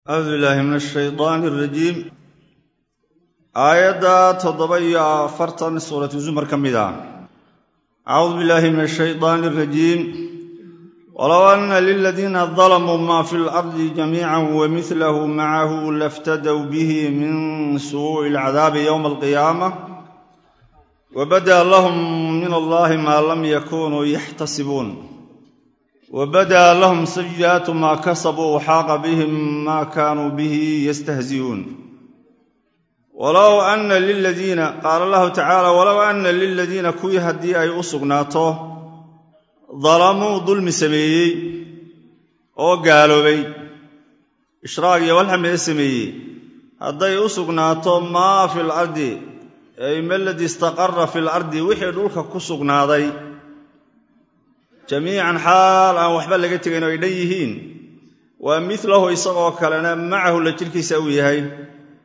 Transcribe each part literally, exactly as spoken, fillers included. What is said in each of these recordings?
أعوذ بالله من الشيطان الرجيم. آية تضبيع فرطا سورة الزمر كمدا. أعوذ بالله من الشيطان الرجيم. ولو أن للذين ظلموا ما في الأرض جميعا ومثله معه لافتدوا به من سوء العذاب يوم القيامة وبدأ لهم من الله ما لم يكونوا يحتسبون وبدأ لهم سيئات ما كسبوا وحاق بهم ما كانوا به يستهزئون. ولو أن للذين قال الله تعالى ولو أن للذين كوي هدي أي أسقناته ظلموا ظلم سميي أو قالوا بي إشراقي والحمد سميي هدي أسقناته ما في الأرض أي ما الذي استقر في الأرض وحي دولك كسقناضي جميعا حال أو وحبال لقيت إنه يديهين ومثله يصغى كلنا معه لتلك سويهين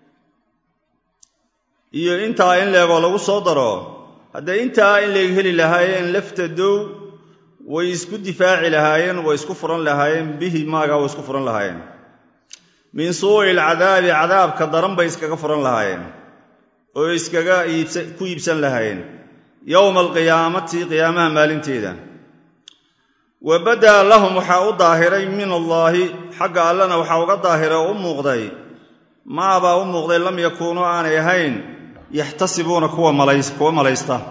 إيه أنت إن لقوا صدره هذا أنت إن لقيه لهاين لفتدوا ويسكت دفاع لهاين ويسكفرا لهاين به ما جا ويسكفرا لهاين من سوء العذاب عذاب كضرم بيسكفرا لهاين ويسكجا كويبسن لهاين يوم القيامة قيامة مالنتيدا وبدأ لهم وحاو ظاهرين من الله حق لنا وحاو ظاهر أم مغضي ما أبا أم مغضي لم يكونوا آنيهين يحتسبون كوا ملايس كوا ملايستا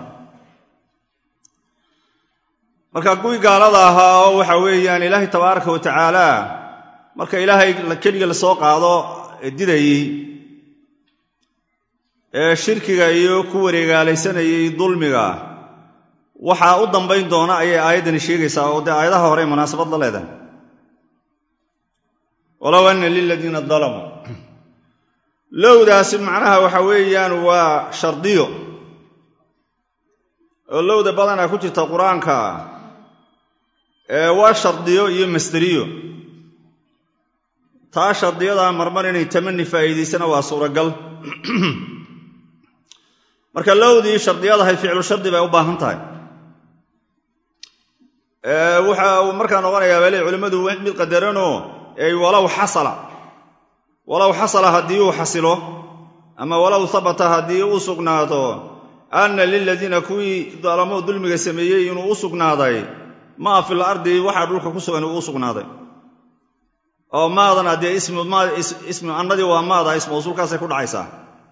marka kuwi gaalada ahaa waxa weeyaan Ilaahay tabaaraka wa tacaala marka Ilaahay kaliya la soo qaado didayay ee shirkiga iyo ku wareegaalaysanayay dulmiga waxa u dambayn doona ayay aayadani sheegaysaa oo aayadaha hore munaasabad la leedahay walaw anna lil ladina dhalamu lowdaas macnaha waxa weeyaan waa shardiyo oo lowda badan ay ku jirta quraanka ee waa shardiyo iyo masdariyo taa shardiyada marmar inay tamanni faa'iideysana waa suuragal marka lowdii shardiyada hay ficil shardi bay u baahan tahay ee waxa uu markaa noqonayaa wali culimadu mid qadarano ay walaw hasala walaw hasala hadii uu xasilo ama walaw sabata hadii uu sugnaado anna lil ladina kuwi dalamu dulmiga sameeyay inuu u sugnaaday ma fil ardi waxa dhulka ku sugan uu sugnaaday oo maadan hadii ismu ma ismu annadi waa maada ismu usulkaas ay ku dhacaysaa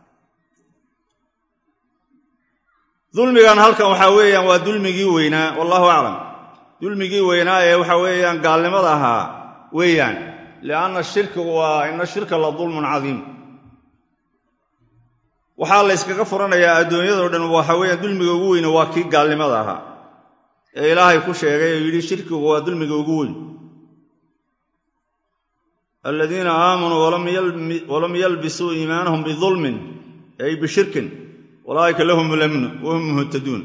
dulmigan halkan waxa weeyaan waa dulmigii weynaa wallahu a'lam dulmigii weynaa ee waxa weeyaan gaalnimada ahaa weeyaan laana shirku waa in shirka la dulmun azim waxa la iskaga furanayaa adduunyada dhan waxa weeyaan dulmiga ugu weyn waa kii gaalnimada ahaa ee Ilaahay ku sheegay yiri shirku waa dulmiga ugu weyn alladina aamanu wa lam yalbisu iimaanahum bidhulmin ay bishirkin walaa'ika lahum al-amn wa hum muhtadun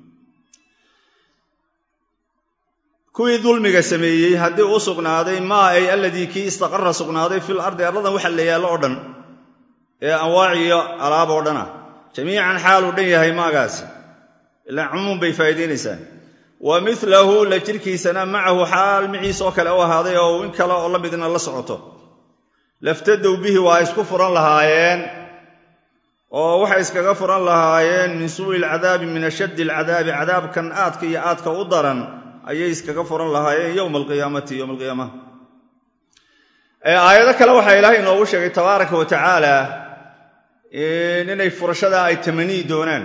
kuwi dulmiga sameeyay hadii uu sugnaaday ma ay alladii ki istaqarra sugnaaday fil ardi arladan waxa la yaalo oo dhan ee anwaaciyo alaab oo dhana jamiican xaal u dhan yahay maagaasi ila umum bay faa'iideynaysaa wa mithluhu la jirkiisana macahu xaal miciis oo kale oo ahaaday oo in kale oo la midna la socoto laftadu bihi waa isku furan lahaayeen oo waxa iskaga furan lahaayeen min su'il adaabi min ashadd al adaabi adaabkan aadka iyo aadka u daran ayay iskaga furan lahaayeen yawm al-qiyaamati yawm al-qiyaamah ee aayada kale waxa Ilaahay inoo sheegay tabaaraka wa tacaala inay furashada ay tamani doonaan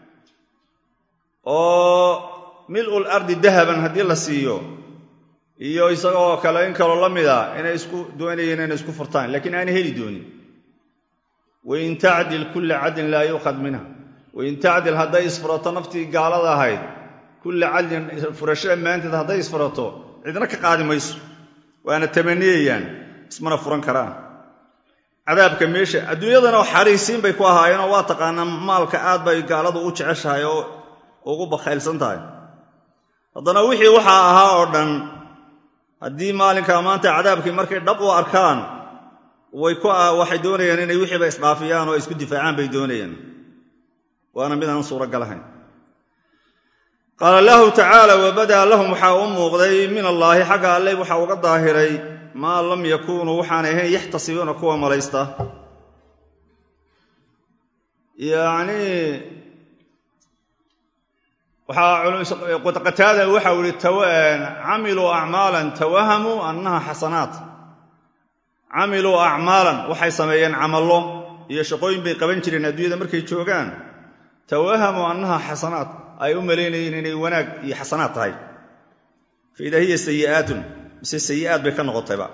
oo mil'ul ardi dahaban hadii la siiyo iyo isagoo kale in kale lamida inay isku doonayeen inay isku furtaan laakiin aan heli doonin wa in ta'dil kull 'adl la yuqad minha wa in ta'dil haday isfurato nafti gaalada ahayd kull 'adl furashada maanta haday isfurato cidna ka qaadi mayso waana tamaniyeen ismana furan karaan cadaabka meesha adduunyadana xariisiin bay ku ahaayeen waa taqaanaa maalka aad bay gaaladu u jeceshahay oo ugu bakhaylsan tahay haddana wixii waxa ahaa oo dhan hadii maalinka maanta cadaabkii markay dhab u arkaan way ku waxay doonayaan inay wixii ba isdhaafiyaan oo isku difaacaan bay doonayaan waana mid aan suura galahayn qala lahu ta'ala wa bada lahum waxa u muuqday min allahi xaqa allay waxa uga daahiray maa lam yakuunuu waxaan ahayn yaxtasibuuna kuwa malaysta yacnii waxaa qataada waxau ihi camiluu acmaalan tawahamuu annaha xasanaat camiluu acmaalan waxay sameeyeen camallo iyo shaqooyin bay qaban jireen adduunyada markay joogaan tawahamuu annaha xasanaat ay u malaynayeen inay wanaag iyo xasanaad tahay fa idaa hiya sayi'aatun mise sayi'aad bay ka noqotayba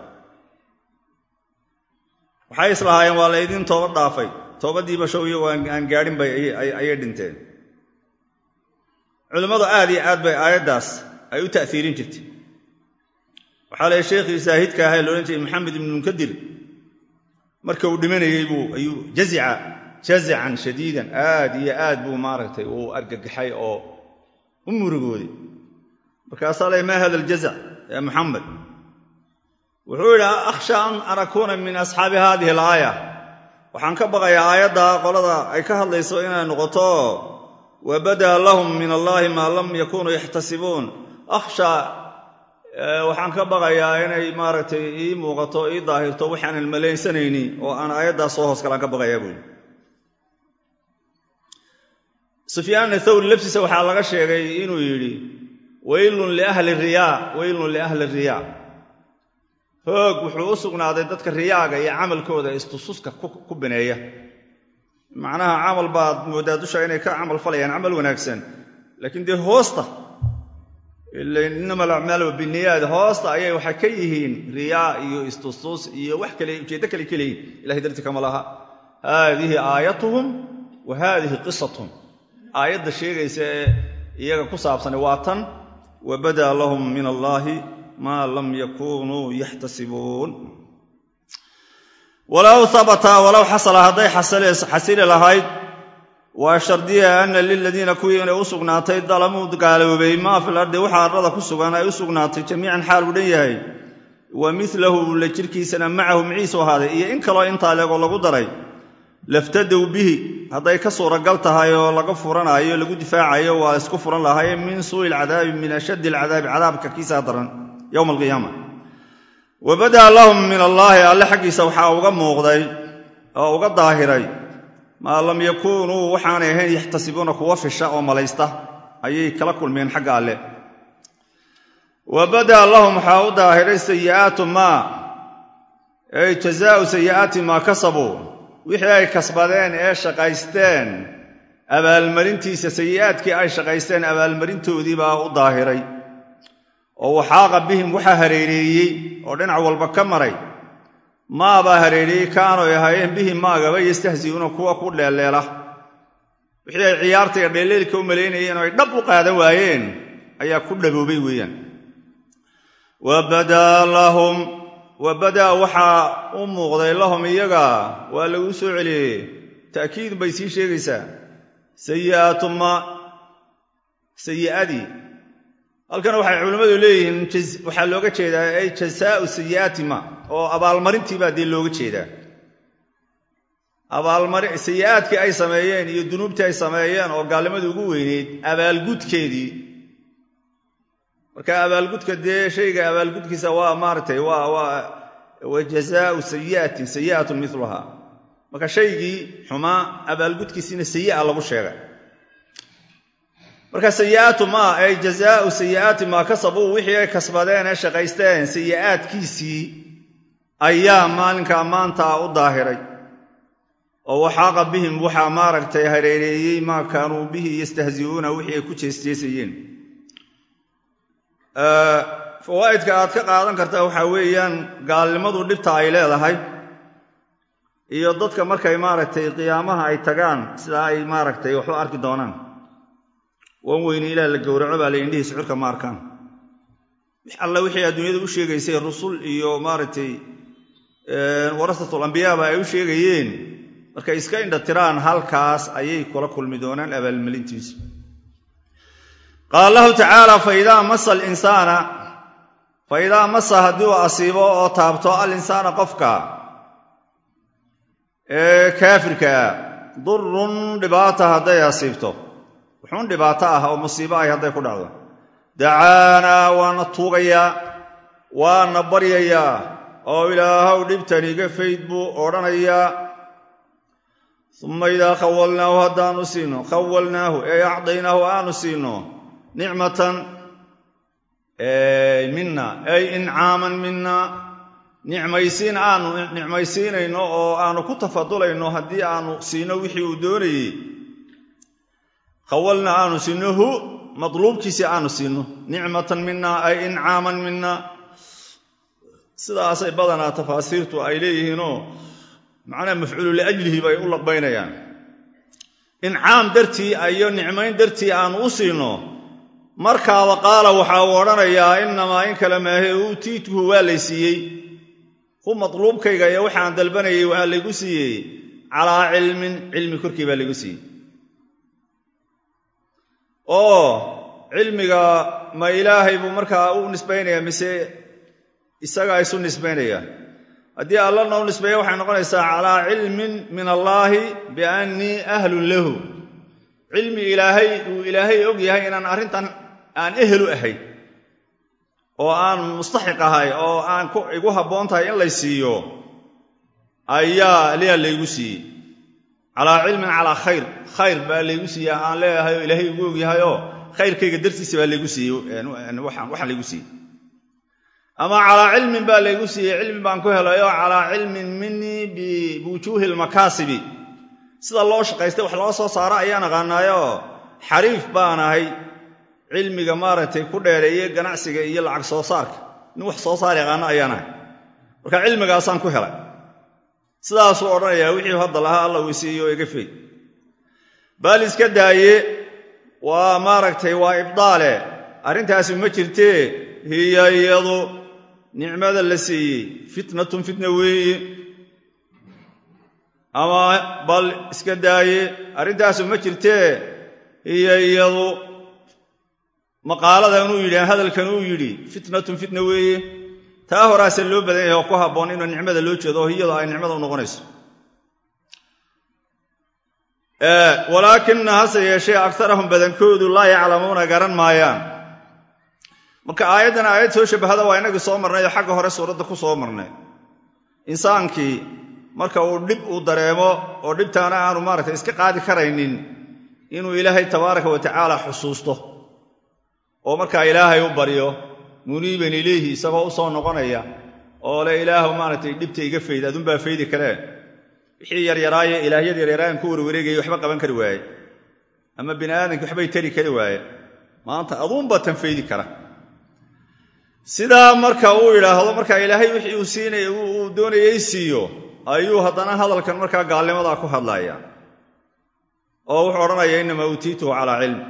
waxay islahaayeen waa laydin toobad dhaafay toobaddiiba show iyo aan gaadhin bay ayay dhinteen culimmadu aad iyo aad bay aayaddaas ay u ta'hiirin jirtay waxaa lahay sheekhii saahidka ahaa loodhan jiray maxamed ibnu munkadir marka uu dhimanayey buu ayuu jazica jazican shadiidan aad iyo aad buu maaragtay uu argagaxay oo u murugooday markaasaa lay maa hada aljazac yaa maxamed wuxuu yidhi akhsha an akuuna min asxaabi haadihi alaaya waxaan ka baqayaa aayadda qolada ay ka hadlayso inay noqoto wabadaa lahum min allaahi maa lam yakunuu yaxtasibuun akhsha waxaan ka baqayaa inay maaragtay ii muuqato ii daahirto waxaanan malaysanayni oo aan aayaddaas soo hoos galaan ka baqayaa buuli sufyaan athawri laftiisa waxaa laga sheegay inuu yidhi waylun liahli riyaa waylun liahli riyaa hoog wuxuu u sugnaaday dadka riyaaga iyo camalkooda istususka ku bineeya macnaha camal baad moodaa dusha inay ka camal falayaan camal wanaagsan laakiin dee hoosta innama alacmaalu biniyaad hoosta ayay waxay ka yihiin riyaa iyo istustus iyo wax kale ujeeddo kale ka leeyihin ilahay darti kama laha haadihi aayatuhum wa haadihi qisatuhum aayadda sheegaysa ee iyaga ku saabsani waa tan wabadaa lahum min allaahi maa lam yakunuu yaxtasibuun walow habata walow xasala hadday xasili lahayd waa shardiya ana liladiina kuwii inay u sugnaatay dalamuu gaaloobay maa fil ardi waxa arlada ku sugan ay u sugnaatay jamiican xaal uu dhan yahay wa milahu la jirkiisana macahu maciisu ahaaday iyo in kaloo intaa leegoo lagu daray laftadow bihi hadday ka suuragal tahay oo laga furanaayo lagu difaacayo waa isku furan lahaayeen min suui alcadaabi min ashaddi alcadaabi cadaabka kiisaa daran yowma alqiyaama wabadaa lahum min allaahi alle xaggiisa waxaa uga muuqday oo uga daahiray maa lam yakuunuu waxaanay ahayn yaxtasibuuna kuwa fisha oo malaysta ayay kala kulmeen xagga alle wabadaa lahum waxaa u daahiray sayi'aatu maa ay jazaau sayi'aati maa kasabuu wixii ay kasbadeen ee shaqaysteen abaalmarintiisa sayi'aadkii ay shaqaysteen abaalmarintoodii baa u daahiray oo waxaaqa bihim waxaa hareereeyey oo dhinac walba ka maray maabaa hareereeyey kaanoy ahaayeen bihim maagaba yastahzi'uuna kuwa ku dheelleela wixii ay ciyaarta iyo dheelleelka u malaynayeen oo ay dhab u qaadan waayeen ayaa ku dhaboobay weeyaan wabadaa lahum wabadaa waxaa u muuqday lahum iyaga waa laguu soo celiyey ta'kiid bay sii sheegaysaa sayi'aatu ma sayi'adii halkan waxay culimmadu leeyihiin waxaa looga jeedaa ay jasaa'u sayi'aati ma oo abaalmarintii baa dee looga jeedaa abaalmarin sayi'aadkii ay sameeyeen iyo dunuubtii ay sameeyeen oo gaalnimadii ugu weyneyd abaalgudkeedii marka abaalgudka dee shayga abaalgudkiisa waa maaragtay waa waa wa jazaa'u sayi'atin sayi'atun miluhaa marka shaygii xumaa abaalgudkiisiina sayi'a lagu sheegay marka sayi'aatu maa ay jazaa'u sayi'aati maa kasabuu wixii ay kasbadeen ee shaqaysteen sayi'aadkiisii ayaa maalinkaa maanta u daahiray oo waxaaqa bihim waxaa maaragtay hareereeyey maa kaanuu bihi yastahzi'uuna wixii ay ku jeesjeesayeen fawaa'idka aad ka qaadan kartaa waxaa weeyaan gaalnimadu dhibta ay leedahay iyo dadka markay maaragtay qiyaamaha ay tagaan sidaa ay maaragtay waxu arki doonaan wan weyne ilaah la gowraco baa la indhihiis curka ma arkaan alla wixii adduunyada u sheegaysay rusul iyo maaragtay warasatul ambiyaaba ay u sheegayeen markay iska indha tiraan halkaas ayay kula kulmi doonaan abaalmarintiisa qaala lahu tacaala faidaa masa alinsaana faidaa masa haddii uu asiibo oo taabto alinsaana qofka ee kaafirkaa durun dhibaata hadday asiibto wuxuun dhibaato ah oo musiibo ay hadday ku dhacdo dacaanaa waana tuugayaa waana baryayaa oo ilaahow dhibtan iga fayd buu odhanayaa uma idaa khawalnaahu haddaanu siino khawalnaahu ee acdaynaahu aanu siino nicmatan mina ay incaaman mina nicmaysiin aanu nicmaysiinayno oo aanu ku tafadulayno haddii aanu siino wixii uu doonayey khawalna aanu siino hu madluubkiisii aanu siino nicmatan mina ay incaaman mina sidaasay badanaa tafaasiirtu ay leeyihiinoo macnaha mafcuulu liajlihi bay u laqbaynayaan incaam dartii iyo nicmayn dartii aanu u siino markaaba qaala waxaa uu odhanayaa innamaa in kale maahe uutiituhu waa lay siiyey hu matluubkayga iyo waxaan dalbanayay waa laygu siiyey calaa cilmin cilmi korkii baa laygu siiyey oo cilmiga ma ilaahay buu markaa u nisbaynayaa mise isagaa isu nisbaynaya haddii allana u nisbeeya waxay noqonaysaa calaa cilmin min allaahi biannii ahlun lahu cilmi ilaahay uu ilaahay og yahay inaan arrintan aan ehelu ahay oo aan mustaxiq ahay oo aan igu habboon tahay in lay siiyo ayaa liyaa laygu siiyey calaa cilmin calaa khayr khayr baa laygu siiya aan leeyahay oo ilaahay igu og yahayoo khayrkayga dartiisa baa laygu siiyey waxaan laygu siiyey ama calaa cilmin baa laygu siiyey cilmi baan ku helayoo calaa cilmin minii biwujuuhi lmakaasibi sida loo shaqaystay wax loo soo saaro ayaan aqaanaayoo xariif baan ahay cilmiga maaragtay ku dheereeye ganacsiga iyo lacag soo saarka nin wax soo saar yaqaano ayaan ahay marka cilmigaasaan ku helay sidaasuu odhanayaa wixii hadda lahaa alla weysiiyo iga fey baal iska daaye waa maaragtay waa ibdaale arrintaasi ma jirtee hiya iyadu nicmada la siiyey fitnatun fitna weeye ama bal iska daaye arrintaasu ma jirtee hiya iyadu maqaaladan uu yidhi hadalkan uu yidhi fitnatun fitna weeye taa horaase loo badan yahay oo ku habboon inuu nicmada loo jeedo oo iyadu ay nicmada u noqonayso walaakina hase yeeshee akarahum badankoodu laa yaclamuuna garan maayaan marka aayaddan aayad soo shabahada waa inagii soo marnay oo xagga hore suuradda ku soo marnay insaankii marka uu dhib uu dareemo oo dhibtaana aanu maaragtay iska qaadi karaynin inuu ilaahay tabaaraka wa tacaala xusuusto oo markaa ilaahay u baryo muniiban ilayhi isagoo u soo noqonaya oo le ilaahu maaragtay dhibta iga fayd adunbaa faydi karee wixii yaryaraaye ilaahyada yaryaraayan ku warwareegayay waxba qaban kari waaye ama bini aadamki waxbay tari kari waaye maanta aduunbaa tan faydi kara sidaa marka uu yidhaahdo markaa ilaahay wixii uu siinay uu doonayay siiyo ayuu haddana hadalkan markaa gaalnimadaa ku hadlaya oo wuxuu odhanaya innamaa uutiituhu calaa cilm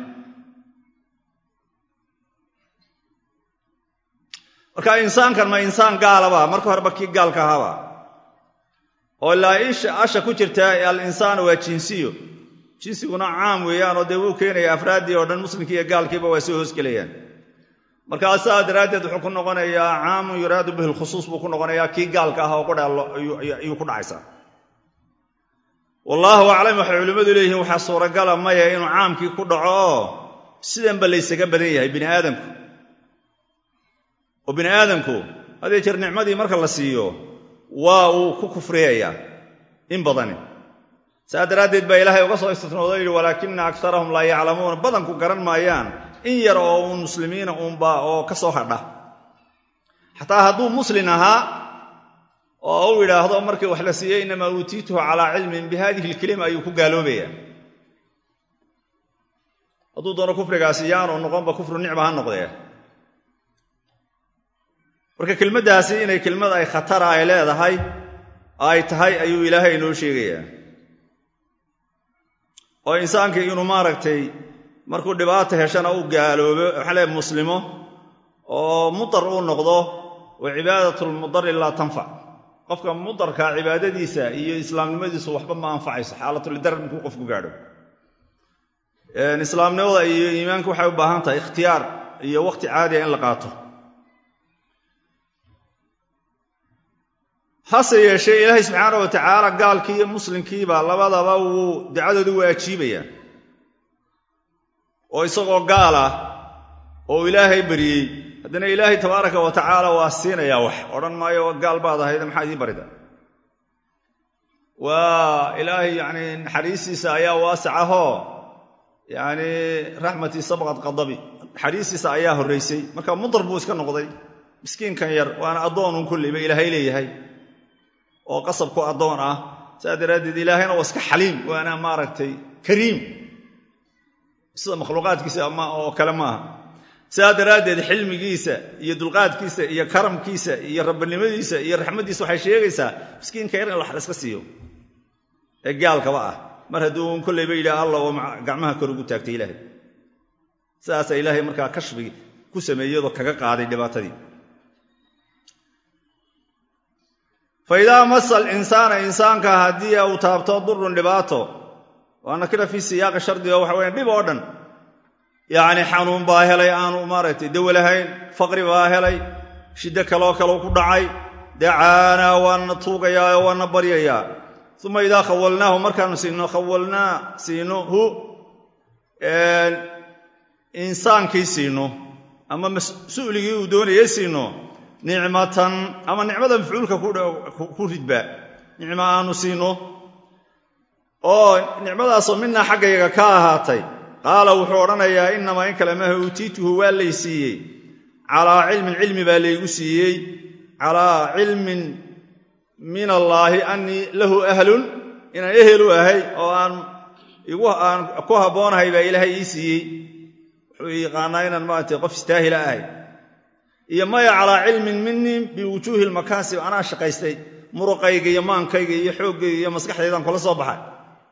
marka insaankan ma insaan gaalaba marka horeba kii gaalka ahaaba oo ilaa asha ku jirta al-insaanu waa jinsiyo jinsiguna caam weeyaanoo dee wuu keenaya afraaddii oo dhan muslimkii iyo gaalkiiba waa soo hoosgelayaan markaa saa daraaddeed wuxuu ku noqonayaa caamun yuraadu bihi lkhusuus buu ku noqonayaa kii gaalka ah oo qudhaalo ayuu ku dhacaysaa wallaahu aclam waxay culimmadu leeyihiin waxaa suuragala maya inuu caamkii ku dhaco oo sidanba laysaga badan yahay bini aadamku oo bini aadamku hadee jeer nicmadii marka la siiyo waa uu ku kufriyayaa in badani saa daraaddeed baa ilaahay uga soo istisnoodo yidhi walaakina akarahum laa yaclamuuna badanku garan maayaan in yar oo uun muslimiina uunba oo ka soo hadha xataa hadduu muslin ahaa oo uu yidhaahdo markii wax la siiyey innamaa uutiituhu calaa cilmin bihadihi alkelima ayuu ku gaaloobayaa hadduu doono kufrigaasi yaanu noqonba kufru nicma ha noqdee marka kelmaddaasi inay kelmad ay khatara ay leedahay ay tahay ayuu ilaahay inoo sheegayaa oo insaankii inuu maaragtay markuu dhibaata heshana uu gaaloobo waxaa leeyahay muslimo oo mudar uu noqdo wa cibaadatlmudari laa tanfac qofka mudarka cibaadadiisa iyo islaamnimadiisu waxba ma anfacayso xaalatulidar markuu qofku gaadho islaamnimada iyo iimaanka waxay u baahan tahay ikhtiyaar iyo wakhti caadiya in la qaato hase yeeshee ilaahay subxaana wa tacaala gaalkii iyo muslimkiiba labadaba wuu ducadoodu waa ajiibayaa oo isagoo gaal ah oo ilaahay baryey haddana ilaahay tabaaraka wa tacaala waa siinayaa wax odhan maayo gaal baad ahayd maxaa idii barida waa ilaahay yacni naxariistiisa ayaa waasicahoo yacni raxmatii sabqad qadabi naxariistiisa ayaa horraysay marka mudar buu iska noqday miskiinkan yar waana addoonun kulliba ilaahay leeyahay oo qasabku addoon ah saa daraaddeed ilaahayna waa iska xaliim waana maaragtay kariim sida makhluuqaadkiisa ama oo kale maaha saa daraaddeed xilmigiisa iyo dulqaadkiisa iyo karamkiisa iyo rabbanimadiisa iyo raxmaddiisa waxay sheegaysaa miskiinka yar in wax la iska siiyo ee gaalkaba ah mar hadduu kollayba yidhaah allah oo gacmaha kor ugu taagtay ilaahay sidaasaa ilaahay markaa kashfigi ku sameeyadoo kaga qaaday dhibaatadii fa idaa masa alinsaana insaanka haddii uu taabto durun dhibaato waa nakira fii siyaaqi shardiga waxa weyan dhib oo dhan yacni xanuun baa helay aanu maaragtay dawo lahayn faqri baa helay shiddo kaloo kaleu ku dhacay dacaanaa waana tuugayaa oo waana baryayaa uma idaa khawalnaahu markaanu siino khawalnaa siino hu insaankii siino ama mas-uuligii uu doonayay siino nicmatan ama nicmada mafcuulka ku ridba nicmo aanu siino oo nicmadaasoo minaa xaggayaga ka ahaatay qaala wuxuu odhanayaa innamaa in kale maha uutiituhu waa lay siiyey calaa cilmin cilmi baa laygu siiyey calaa cilmin min allaahi annii lahu ahlun inaan ehel u ahay oo aan igu aan ku habboonahay baa ilaahay ii siiyey wuxuu yaqaanaa inaan maaragtay qof istaahila ahay iyo maya calaa cilmin minii biwujuuhi lmakaasib anaa shaqaystay muruqayga iyo maankayga iyo xooggayga iyo maskaxdaydaan kula soo baxay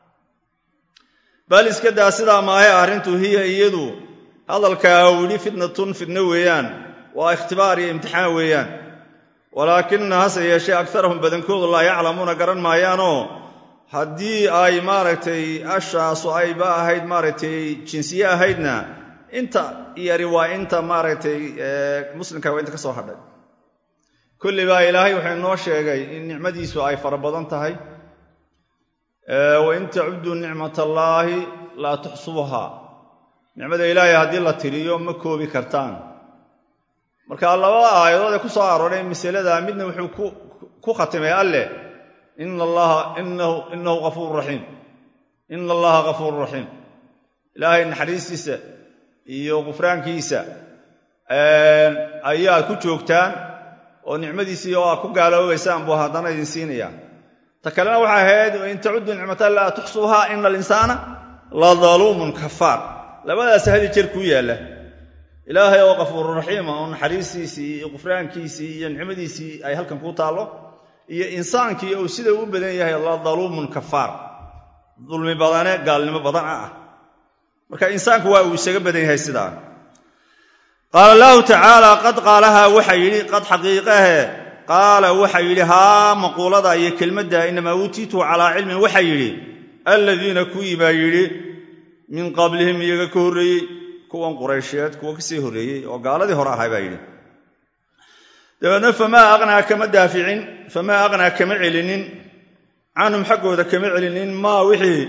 bal iska daa sidaa maahe arrintu hiya iyadu hadalkaa uu yidhi fitnatun fitno weeyaan waa ikhtibaar iyo imtixaan weeyaan walaakina hase yeeshee agarahum badankoodu laa yaclamuuna garan maayaanoo haddii ay maaragtay ashaasu ayba ahayd maaragtay jinsiye ahaydna inta yari waa inta maaragtay muslimka waa inta ka soo hadhay kulli baa ilaahay wuxuu inoo sheegay in nicmadiisu ay fara badan tahay wain tacuduu nicmat allaahi laa tuxsubuhaa nicmada ilaahay haddii la tiriyo ma koobi kartaan marka labada aayadood ee ku soo arooray masalada midna wuxuu ku khatimay alleh ina allaha inahu afuur raxiim ina allaha kafuuru raxiim ilaahay naxariistiisa iyo qufraankiisa ayaa ku joogtaan oo nicmadiisii oo aad ku gaaloobaysaan buu haddana idin siinayaa ta kalena waxay ahayd wain tacuduu nicmata laa tuxsuuhaa ina alinsaana la daluumun kafaar labadaas hadi jeer kuu yaalla ilaahay oo kafuuru raxiima oo naxariistiisii iyo qufraankiisii iyo nicmadiisii ay halkan ku taallo iyo insaankii uu sida u badan yahay la daluumun kafaar dulmi badane gaalnimo badan ah marka insaanku waa uu isaga badan yahay sidaa qaala allahu tacaala qad qaalahaa waxa yidhi qad xaqiiqahe qaala waxa yidhi haa maquulada iyo kelmadda inamaa uutiitu calaa cilmin waxa yidhi alladiina kuwii baa yidhi min qablihim iyaga ka horreeyey kuwan quraysheed kuwa ka sii horreeyey oo gaaladii hore ahay baa yidhi dabeedna famaa aqnaa kama daaficin famaa aqnaa kama celinin canhum xaggooda kama celinin maa wixii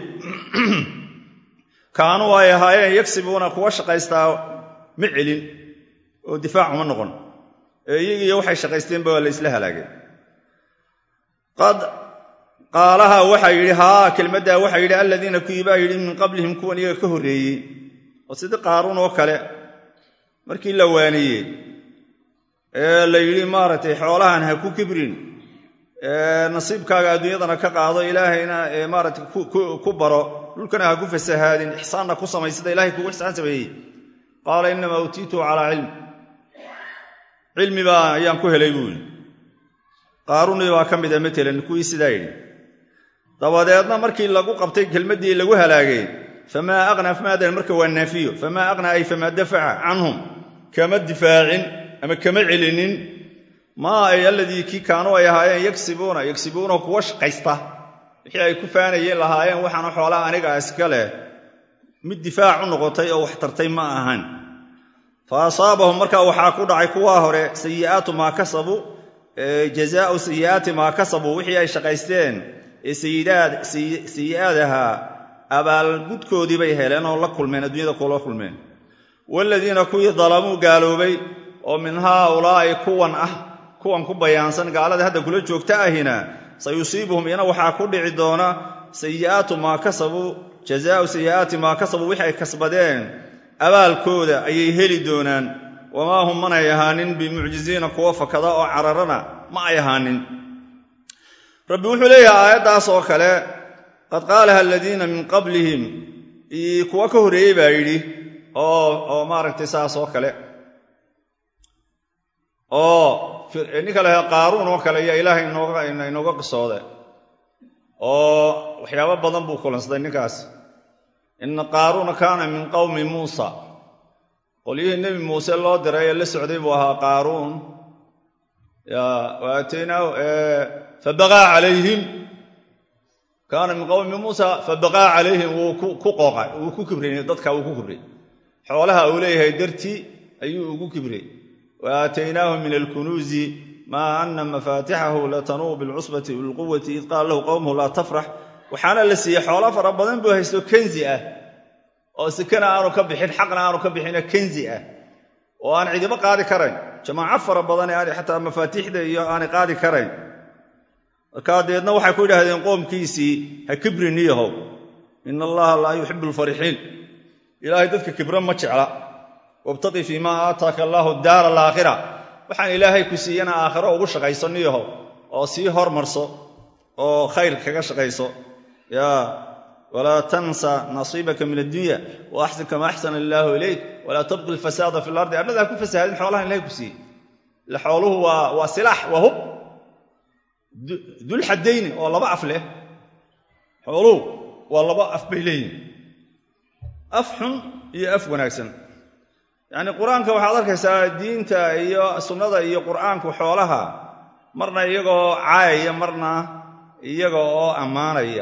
kaanuu ay ahaayeen yagsibuuna kuwa shaqaystaa ma celin oo difaac uma noqon ee iyagiiyo waxay shaqaysteenba waa la isla halaagay qad qaalaha waxaa yidhi haa kelmaddaa waxaa yidhi alladiina kuwii baa yidhi min qablihim kuwan iyaga ka horreeyey oo sidii qaaruun oo kale markii la waaniyey ee la yidhi maaragtay xoolahan ha ku kibrin nasiibkaaga adduunyadana ka qaado ilaahayna maaragtay ku baro dhulkana ha ku fasahaadin ixsaanna ku samay sida ilahay kugu ixsaan sameeyey qaala inamaa uutiituhu calaa cilm cilmi baa ayaan ku helay buu yidhi qaaruunii baa ka mida matelan kuwii sidaa yidhi dabadeedna markii lagu qabtay kelmaddii lagu halaagay famaa aqnaa famaadan marka waa naafiyo famaa aqnaa ay famaa dafaca canhum kama difaacin ama kama celinin maa ay alladii kii kaanuu ay ahaayeen yagsibuuna yagsibuuna kuwa shaqaysta wixii ay ku faanayeen lahaayeen waxaana xoolaha aniga iska leh mid difaac u noqotay oo wax tartay ma ahan fa asaabahum markaa waxaa ku dhacay kuwaa hore sayi'aatu maa kasabuu jazaau sayi'aati maa kasabuu wixii ay shaqaysteen ee sayi'aadahaa abaalgudkoodii bay heleen oo la kulmeen adduunyada kula kulmeen waaladiina kuwii dalamuu gaaloobay oo min haaulaa'i kuwan ah kuwan ku bayaansan gaalada hadda kula joogta ahina sayusiibuhum ina waxaa ku dhici doona sayi'aatu maa kasabuu jazaa'u sayi'aati maa kasabuu wixii ay kasbadeen abaalkooda ayay heli doonaan wamaa hum manay ahaanin bimucjiziina kuwa fakada oo cararana ma ay ahaanin rabbi wuxuu leeyahay aayaddaas oo kale qad qaalaha aladiina min qablihim iyo kuwa ka horreeyey baa yidhi oo oo maaragtay saas oo kale oo ninka lahaa qaaruun oo kale ayaa ilaahay inooga inooga qisooda oo waxyaabo badan buu kulansaday ninkaas inna qaaruuna kaana min qawmi muusa qolyihii nebi muuse loo diray ee la socday buu ahaa qaaruun waataynaahu fabagaa calayhim kaana min qawmi muusa fabagaa calayhim wuu ku qooqay wuu ku kibrey dadka wuu ku kibrey xoolaha uu leeyahay dartii ayuu ugu kibrey waataynaahu min alkunuuzi maa ana mafaatixahu latanuu bilcusbati bilquwati id qaala lahu qowmuhu laa tafrax waxaana la siiyey xoolo fara badan buu haysto kenzi ah oo sikana aanu ka bixin xaqna aanu ka bixina kenzi ah oo aan cidiba qaadi karayn jamaaco fara badan ee xataa mafaatiixda iyo aanay qaadi karayn markaa deedna waxay ku yidhaahdeen qoomkiisii ha kibriniyahow ina allaha laa yuxibu alfarixiin ilaahay dadka kibra ma jecla wabtaqi fii maa aataaka allaahu daara alaakhira waxaan ilaahay ku siiyana aakhiro ugu shaqaysaniyahow oo sii hormarso oo khayr kaga shaqayso yaa walaa tansa nasiibaka min addunya wa axsin kama axsana illaahu ilayk walaa tabqi alfasaada fi lardi arlada ha ku fasahaadin xoolahan ilahay ku siiyey ila xooluhu waa waa silaax waa hub dulxadayni oo laba af leh xooluhu waa laba af bay leeyihin af xun iyo af wanaagsan yacni qur-aanka waxaad arkaysaa diinta iyo sunnada iyo qur'aanku xoolaha marna iyagoo caayaya marna iyaga oo ammaanaya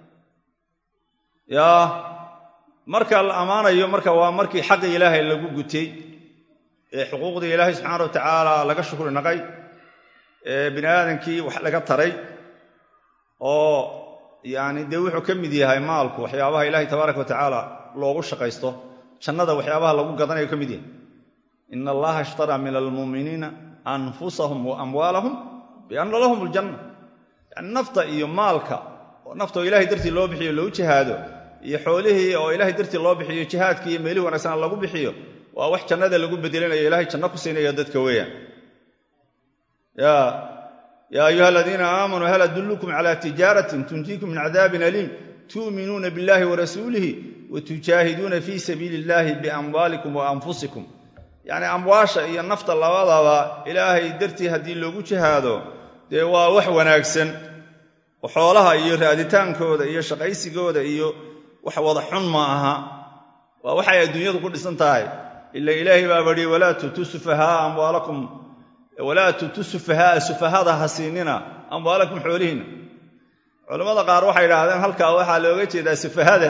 yaa marka la ammaanayo marka waa markii xaqi ilaahay lagu gutay ee xuquuqdii ilaahay subxaana wa tacaala laga shukri naqay ee bini aadamkii wax laga taray oo yacni dee wuxuu ka mid yahay maalku waxyaabaha ilaahay tabaaraka wa tacaala loogu shaqaysto jannada waxyaabaha lagu gadanayo ka mid yahay ina allaha ishtaraa min almu'miniina anfusahum wa amwaalahum bianna lahum aljanna yani nafta iyo maalka oo nafta oo ilahay dartii loo bixiyo loo jihaado iyo xoolihii oo ilahay dartii loo bixiyo jihaadkii iyo meelihii wanaagsan lagu bixiyo waa wax jannada lagu bedelinayo ilaahay janno ku siinayo dadka weeyaan yaa yaa ayuha aladiina aamanuu hal adullukum calaa tijaaratin tunjiikum min cadaabin aliim tu'minuuna biاllahi wa rasuulihi watujaahiduuna fii sabiili illaahi biamwaalikum wa anfusikum yacni amwaasha iyo nafta labadaba ilaahay dartii haddii loogu jihaado dee waa wax wanaagsan oo xoolaha iyo raaditaankooda iyo shaqaysigooda iyo wax wada xun ma aha waa waxay adduunyadu ku dhisan tahay ila ilaahay baa badhi walaa tutuu sufahaa amwaalakum walaa tutuu sufahaa sufahada ha siinina amwaalakum xoolihiinna culamada qaar waxay idhaahdeen halkaa waxaa looga jeedaa sufahada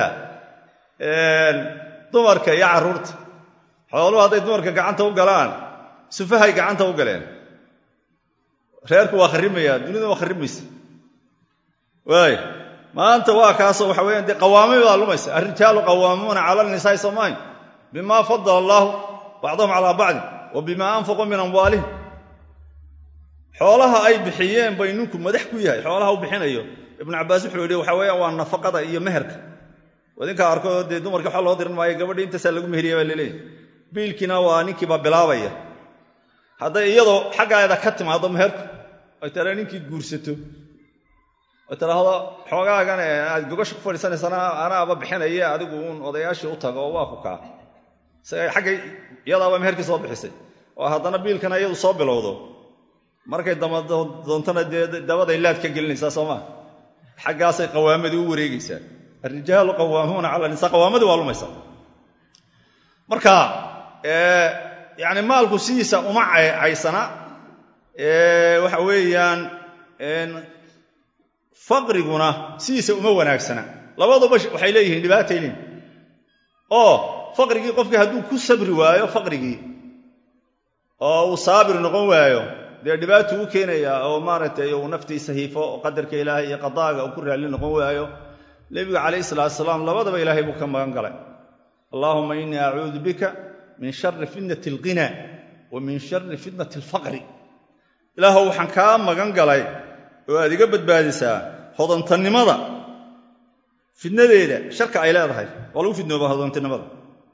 dumarka iyo carruurta xooluhu hadday dumarka gacanta u galaan sufahay gacanta u galeen reerku waa kharrimayaa dunida waa kharrimaysa waay maanta waa kaasoo waxa weeyaan dee qawaamay baa lumaysa arrijaalu qawaamuuna cala annisaa'i soomayn bimaa fadala allaahu bacdahum calaa bacdin wa bimaa anfaquu min amwaalihim xoolaha ay bixiyeen bay ninku madax ku yahay xoolaha u bixinayo ibnu cabbaas wuxuu yidhi waxa weeyaan waa nafaqada iyo meherka wadinkaa arkoo dee dumarkii waxa loo diran maayo gabadhii intaasaa lagu meheriya baa laleeyahy biilkiina waa ninkiibaa bilaabaya hadday iyadoo xaggaeda ka timaado meherku ay tara ninkii guursato oo tiraahdo xoogaagan aad gogasha ku fadhiisanaysana anaaba bixinaya adigu uun odayaashii u tago oo waa ku kaa isagay xaggay iyadaaba meherkii soo bixisay oo haddana biilkana iyadu soo bilowdo markay doontana dee dabaday laad ka gelinaysaa soo maa xaggaasay qawaamadii u wareegaysaa arrijaalu qawaamuuna cala nisaa qawaamadii waa lumaysaa marka yani maalku sidiisa uma caysana waxa weeyaan faqriguna sidiisa uma wanaagsana labaduba waxay leeyihiin dhibaatay leeyihin oo faqrigii qofkii hadduu ku sabri waayo faqrigii oo uu saabir noqon waayo dee dhibaatuu u keenayaa oo maaragtay uu naftiisa hiifo oo qadarka ilaahay iyo qadaaga uu ku raalli noqon waayo nebiga calayhi salaatu wasalaam labadaba ilaahay buu ka magan galay allaahuma innii acuudu bika min shari fitnati alqinaa wa min sharri fitnati alfaqri ilaahu waxaan kaa magan galay oo aad iga badbaadisaa hodantannimada fitnadeeda sharka ay leedahay waa lagu fidnooba hodantannimada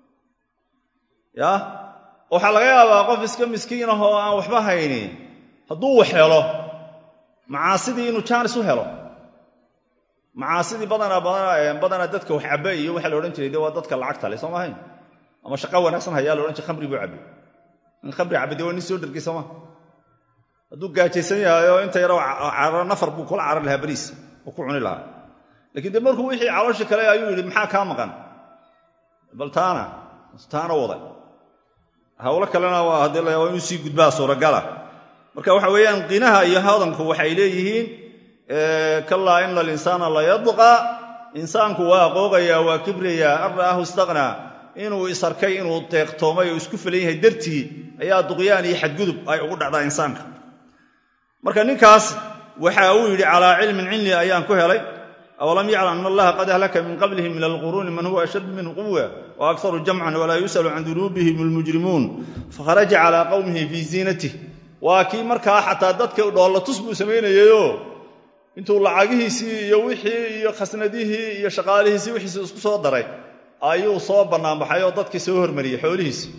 yaa waxaa laga yaabaa qof iska miskiin ah oo aan waxba haynin hadduu wax helo macaasidii inuu jaanis u helo macaasidii badanaa badanaa badanaa dadka wax cabba iyo waxa la odhan jiray dee waa dadka lacagta leh soo maahayn ama shaqo wanaagsan hayaa la odhan jiray khamri buu cabbi in khamri cabbi dee waa nin soo dhargay soo maa hadduu gaajaysan yahay oo inta yaroo carar nafar buu kula carar lahaa bariis oo ku cuni lahaa laakiin dee markuu wixii calooshii kale ayuu yidhi maxaa kaa maqan bal taana taana waday hawlo kalena waa haddii la inuu sii gudbaa suuragala marka waxa weeyaan qinaha iyo hodanku waxay leeyihiin kallaa ina alinsaana la yadqa insaanku waa qooqayaa waa kibrayaa an ra'aahu istaqnaa inuu isarkay inuu deeqtoomay oo isku filan yahay dartii ayaa duqyaan iyo xadgudub ay ugu dhacdaa insaanka marka ninkaas waxa uu yidhi calaa cilmin cilmi ayaan ku helay awalam yaclam ana allaha qad ahlaka min qablihi min alquruuni man huwa ashad minhu quwa wa akharu jamcan walaa yus'alu can dunuubihim almujrimuun fakharaja calaa qowmihi fii ziinatih waa kii markaa xataa dadka dhoolatus buu samaynayeyo intuu lacagihiisii iyo wixii iyo khasnadihii iyo shaqaalihiisii wixiisi isku soo daray ayuu soo bannaanbaxay oo dadkii soo hormariyey xoolihiisii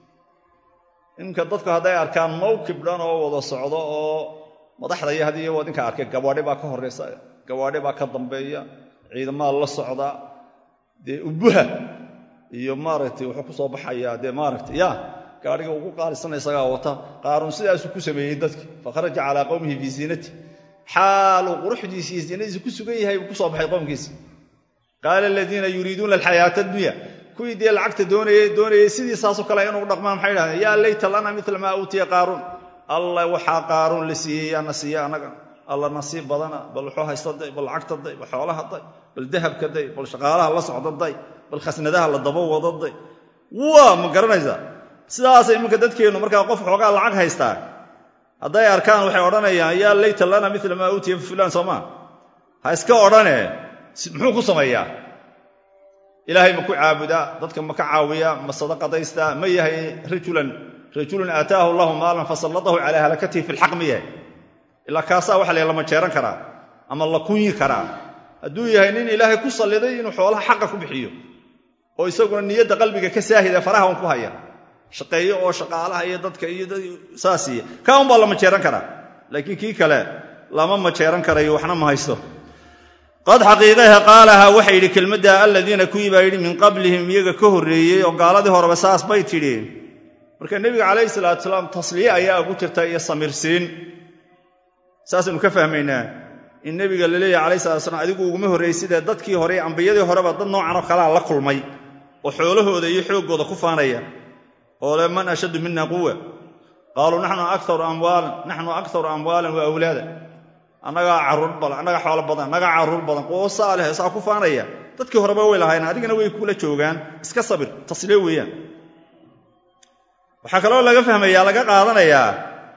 iminka dadku hadday arkaan mawkib dhan oo wada socdo oo madaxda iyo haddii waa ninka arkay gabaadhi baa ka horraysa gawaadhi baa ka dambeeya ciidamaha la socda dee ubuha iyo maaragtay wuxuu ku soo baxayaa dee maaragtay ya gaadhiga ugu qaalisana isagaa wata qaaruun sidaasuu ku sameeyey dadkii fakharaja calaa qowmihi fii ziinati xaaluu quruxdiisi iyo ziinadiisi ku sugan yahay buu ku soo baxay qowmkiisi qaala aladiina yuriiduuna alxayaata addunya kuwii dee lacagta doonayey doonayey sidii saasoo kale inuu dhaqmaan maxay dhahdeen yaa layta lana mila maa uutiya qaaruun allah waxaa qaaruun la siiyey yaana siiya annaga alla nasiib badana bal wuxuu haysta day bal lacagta day bal xoolaha day bal dahabka day bal shaqaalaha la socda day bal khasnadaha la daba wada day waa ma garanaysaa sidaasay iminka dadkeennu markaa qof xoogaa lacag haystaa hadday arkaan waxay odhanayaan yaa layta lana mila maa uutiya fulaan soomaa ha iska odhane muxuu ku sameeyaa ilaahay ma ku caabudaa dadka ma ka caawiyaa ma sadaqadaystaa ma yahay rajulan rajulun aataahu allahu maalan fasallatahu calaa halakatihi fi lxaq ma yahay ilaa kaasaa waxa la lama jeeran karaa ama la kunyi karaa hadduu yahay nin ilaahay ku salliday inuu xoolaha xaqa ku bixiyo oo isaguna niyadda qalbiga ka saahida faraha un ku haya shaqeeyo oo shaqaalaha iyo dadka iyo saasiya kaa un baa lama jeeran karaa laakiin kii kale lama majeeran karayo waxna ma haysto qad xaqiiqaha qaalaha waxay yidhi kelmadda aladiina kuwii baa yidhi min qablihim iyaga ka horreeyey oo gaaladii horeba saas bay tidhi marka nebiga calayhi salaatu wasalaam tasliye ayaa ugu jirta iyo samirsiin saasaynu ka fahmaynaa in nebiga la leeyahay calayhi salatu wasalaam adigu uguma horreeyey sidee dadkii hore ambiyadii horeba dad noocan oo kalea la kulmay oo xoolahooda iyo xooggooda ku faanaya oo le man ashaddu mina quwa qaaluu naxnu akaru amwaalan naxnu akharu amwaalan wa awlaada annagaa carruur badan annagaa xoolo badan annagaa carruur badan kuwo saaleh saa ku faanaya dadkii horeba way lahayn adigana way kula joogaan iska sabir tasliye weeyaan waxaa kaloo laga fahmayaa laga qaadanayaa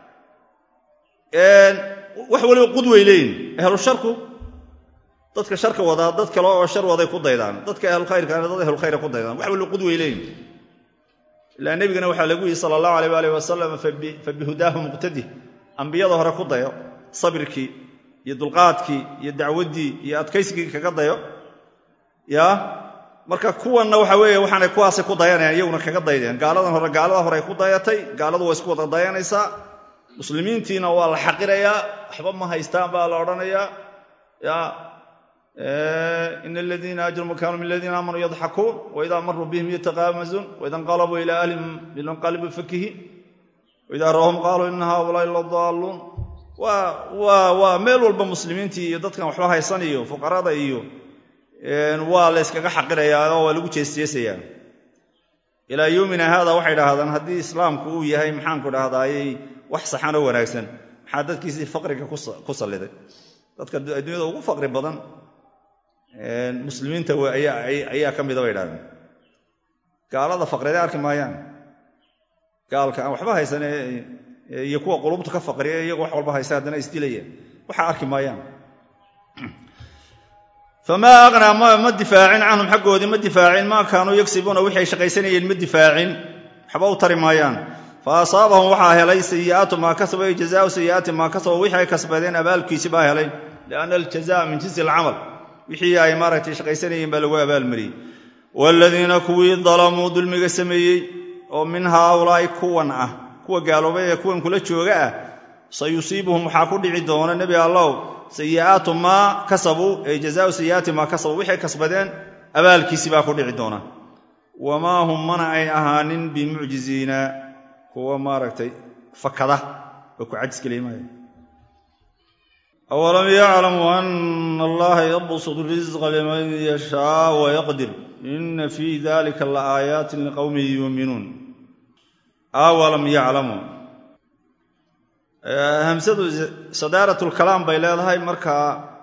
wax waliba qudway leeyihin ahlu sharku dadka sharka wadaa dad kale oo shar waday ku daydaan dadka ahlulkhayrkaana dad ahlulkhayra ku daydaan wax waliba qudway leeyihin ilaa nebigana waxaa lagu yihi sala allahu alayh waalih wasalam fa bihudaahu muqtadih ambiyada hore ku dayo sabirkii iyo dulqaadkii iyo dacwaddii iyo adkaysigii kaga dayo yaa marka kuwanna waxa weeye waxaanay kuwaasay ku dayanayaan iyaguna kaga daydeen gaaladan hore gaalada hore ay ku dayatay gaaladu waa isku wada dayanaysaa muslimiintiina waa la xaqirayaa waxba ma haystaan baa la odhanayaa yaa ina aladiina ajramuu kaanuu min aladiina aamanuu yadxakuun waidaa maruu bihim yataqaamazuun waida inqalabuu ilaa ahlihim bilinqalibuu fakihiin waidaa ra'ahum qaaluu ina haaulaa'i ladaalluun waa meel walba muslimiintii iyo dadkan waxba haysan iyo fuqarada iyo waa la yskaga xaqirayaa oo waa lagu jeesjeesayaa ilaa yowmina haada waxay dhahdaan haddii islaamku uu yahay maxaanku dhahdaayey wax saxanoo wanaagsan maxaa dadkiisii faqriga ku salliday dadka adduunyada ugu faqri badan muslimiinta ayaa ka mida bay dhahdeen gaalada faqriday arki maayaan gaalka aan waxba haysan iyo kuwa qulubta ka faqriya iyagu wax walba haysta haddana isdilaya waxa arki maayaan famaa aqnaa ma difaacin canhum xaggoodii ma difaacin maa kaanuu yagsibuuna wixii ay shaqaysanayeen ma difaacin waxba u tari maayaan فأصابهم وحا هلي سيئات ما كسبوا جزاء سيئات ما كسبوا وحي كسبدين أبالكيسي با هلي لأن الجزاء من جنس العمل وحي أي مرة شقيسانيين بلغوا أبالمري والذين كوي ظلموا ظلمي سميي ومن هؤلاء كوان أه كوا قالوا بي كوان كل شوغاء سيصيبهم حاكو دعي دون النبي الله سيئات ما كسبوا أي جزاء سيئات ما كسبوا وحي كسبدين أبالكيسي با كو دعي دون وما هم منع أهان بمعجزين هو ما رأيتي فكذا وكو عجز كلمة أولم يعلموا أن الله يبسط الرزق لمن يشاء ويقدر إن في ذلك لآيات لقوم يؤمنون أولم يعلموا همسة صدارة الكلام بيلاد هاي مركا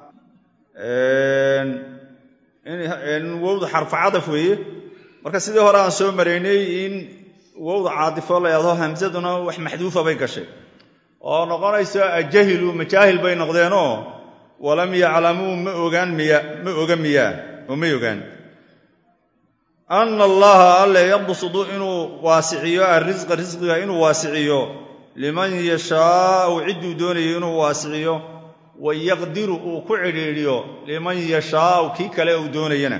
إن ووضع حرف عطف ويه مركا سيدي هوران سو مريني إن ووضع عاطفة لا يضع همزتنا وح محذوفة بيكشي oo noqonaysa ajahil majahil bay noqdeeno walam ya'lamu ma ogaan miya ma oga miya oo ma ogaan an allah alla yabsudu inuu waasi'iyo arrizqa rizqiga inuu waasi'iyo liman yashaa idu doonayo inuu waasi'iyo wa yaqdiru uu ku ciriiriyo liman yashaa ki kale uu doonayana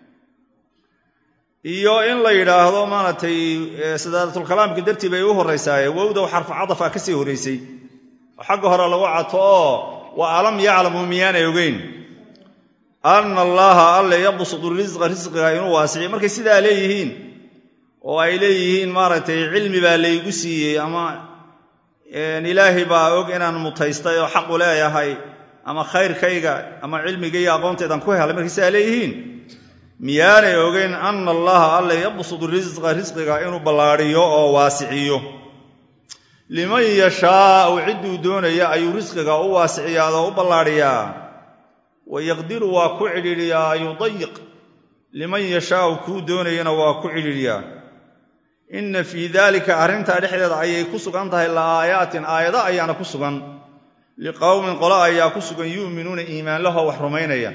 iyo in la yiraahdo maanatay sadaadatul kalaamka dartii bay u horeysay wawda xarf cadafa ka sii horeysay xaq hore lagu cato wa alam ya'lamu miyana yogeyn an allah alla yabsutu rizqa rizqiga inuu waasiyo markay sidaa leeyihiin oo ay leeyihiin maaragtay cilmi baa leeygu siiyay ama een ilaahi baa og inaan mutaystay oo xaq u leeyahay ama khayrkayga ama cilmigayga aqoonteedan ku helay markay sidaa leeyihiin miyana yogeyn an allah alla yabsutu rizqa rizqiga inuu balaariyo oo waasiyo liman yashaa cidu doonaya ayuu rizqiga u waasiyaado u balaariya ويقدر وكعليا يضيق لمن يشاء كودونينا وكعليا إن في ذلك أرنت رحلة أي كسغانتها إلا آيات آيات أيانا كسغان لقوم قلاء أيا كسغان يؤمنون إيمان له وحرمينيا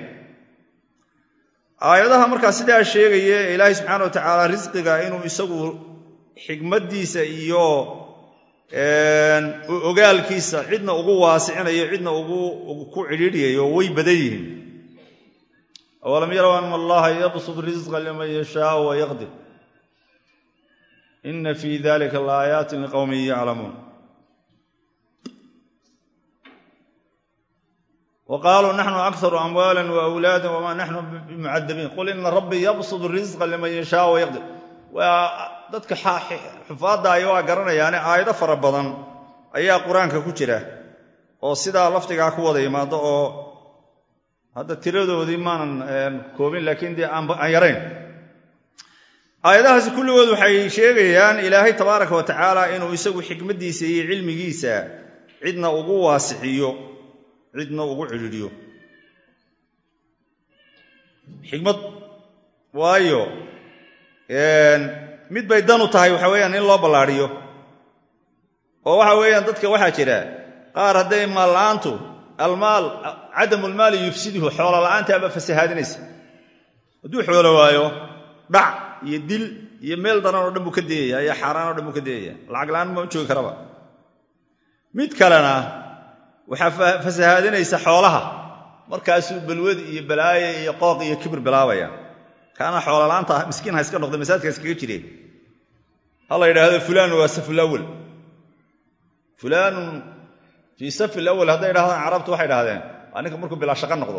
آياتها مركا سيدا الشيء إلهي سبحانه وتعالى رزقك إنه يسوي حكمتيسا إيو ogaalkiisa cidna ugu waasicinayo cidna ugu ku ciriiriyo way badayeen awalam yaraw anna allaha yabsutu rizqa liman yashaa wa yaqdir inna fi dhalika laayatin liqawmin ya'lamun وقالوا نحن أكثر أموالا وأولادا وما نحن بمعذبين قل إن ربي يبسط الرزق لمن يشاء ويقدر dadka xufaada ay waa garanayaan aayado fara badan ayaa quraanka ku jira oo sida laftiga ku wada yimaado oo hadda tiradoodii maanan koobin laakiin dii aan yarayn aayadahaas kulligood waxay sheegayaan ilaahay tabaaraka wa tacaala inuu isagu xikmadiisa iyo cilmigiisa cidna ugu waasixiyo cidna ugu ciriiriyo xikmad waayo een mid bay dan u tahay waxa weeyaan in loo balaariyo oo waxa weeyaan dadka waxa jira qaar haday maalaantu almaal adamul maal yufsiduhu xoolo la'aanta aba fasahaadinaysa haduu xoolo waayo dhac iyo dil iyo meel daran oo dhan uu ka deeyay ayaa xaraan oo dhan uu ka deeyay lacag la'aan ma joogi karaba mid kalena waxa fasahaadinaysa xoolaha markaas uu balwad iyo balaaye iyo qooq iyo kibir bilaabaya كان حول لانتا مسكين هايسكا نقد مساجدka iskaga jireen halla yiraahdo fulan waa saf awwal fulan fi saf awwal hada yiraahdaan arabtu waxay yiraahdeen aniga markuu bila shaqo noqdo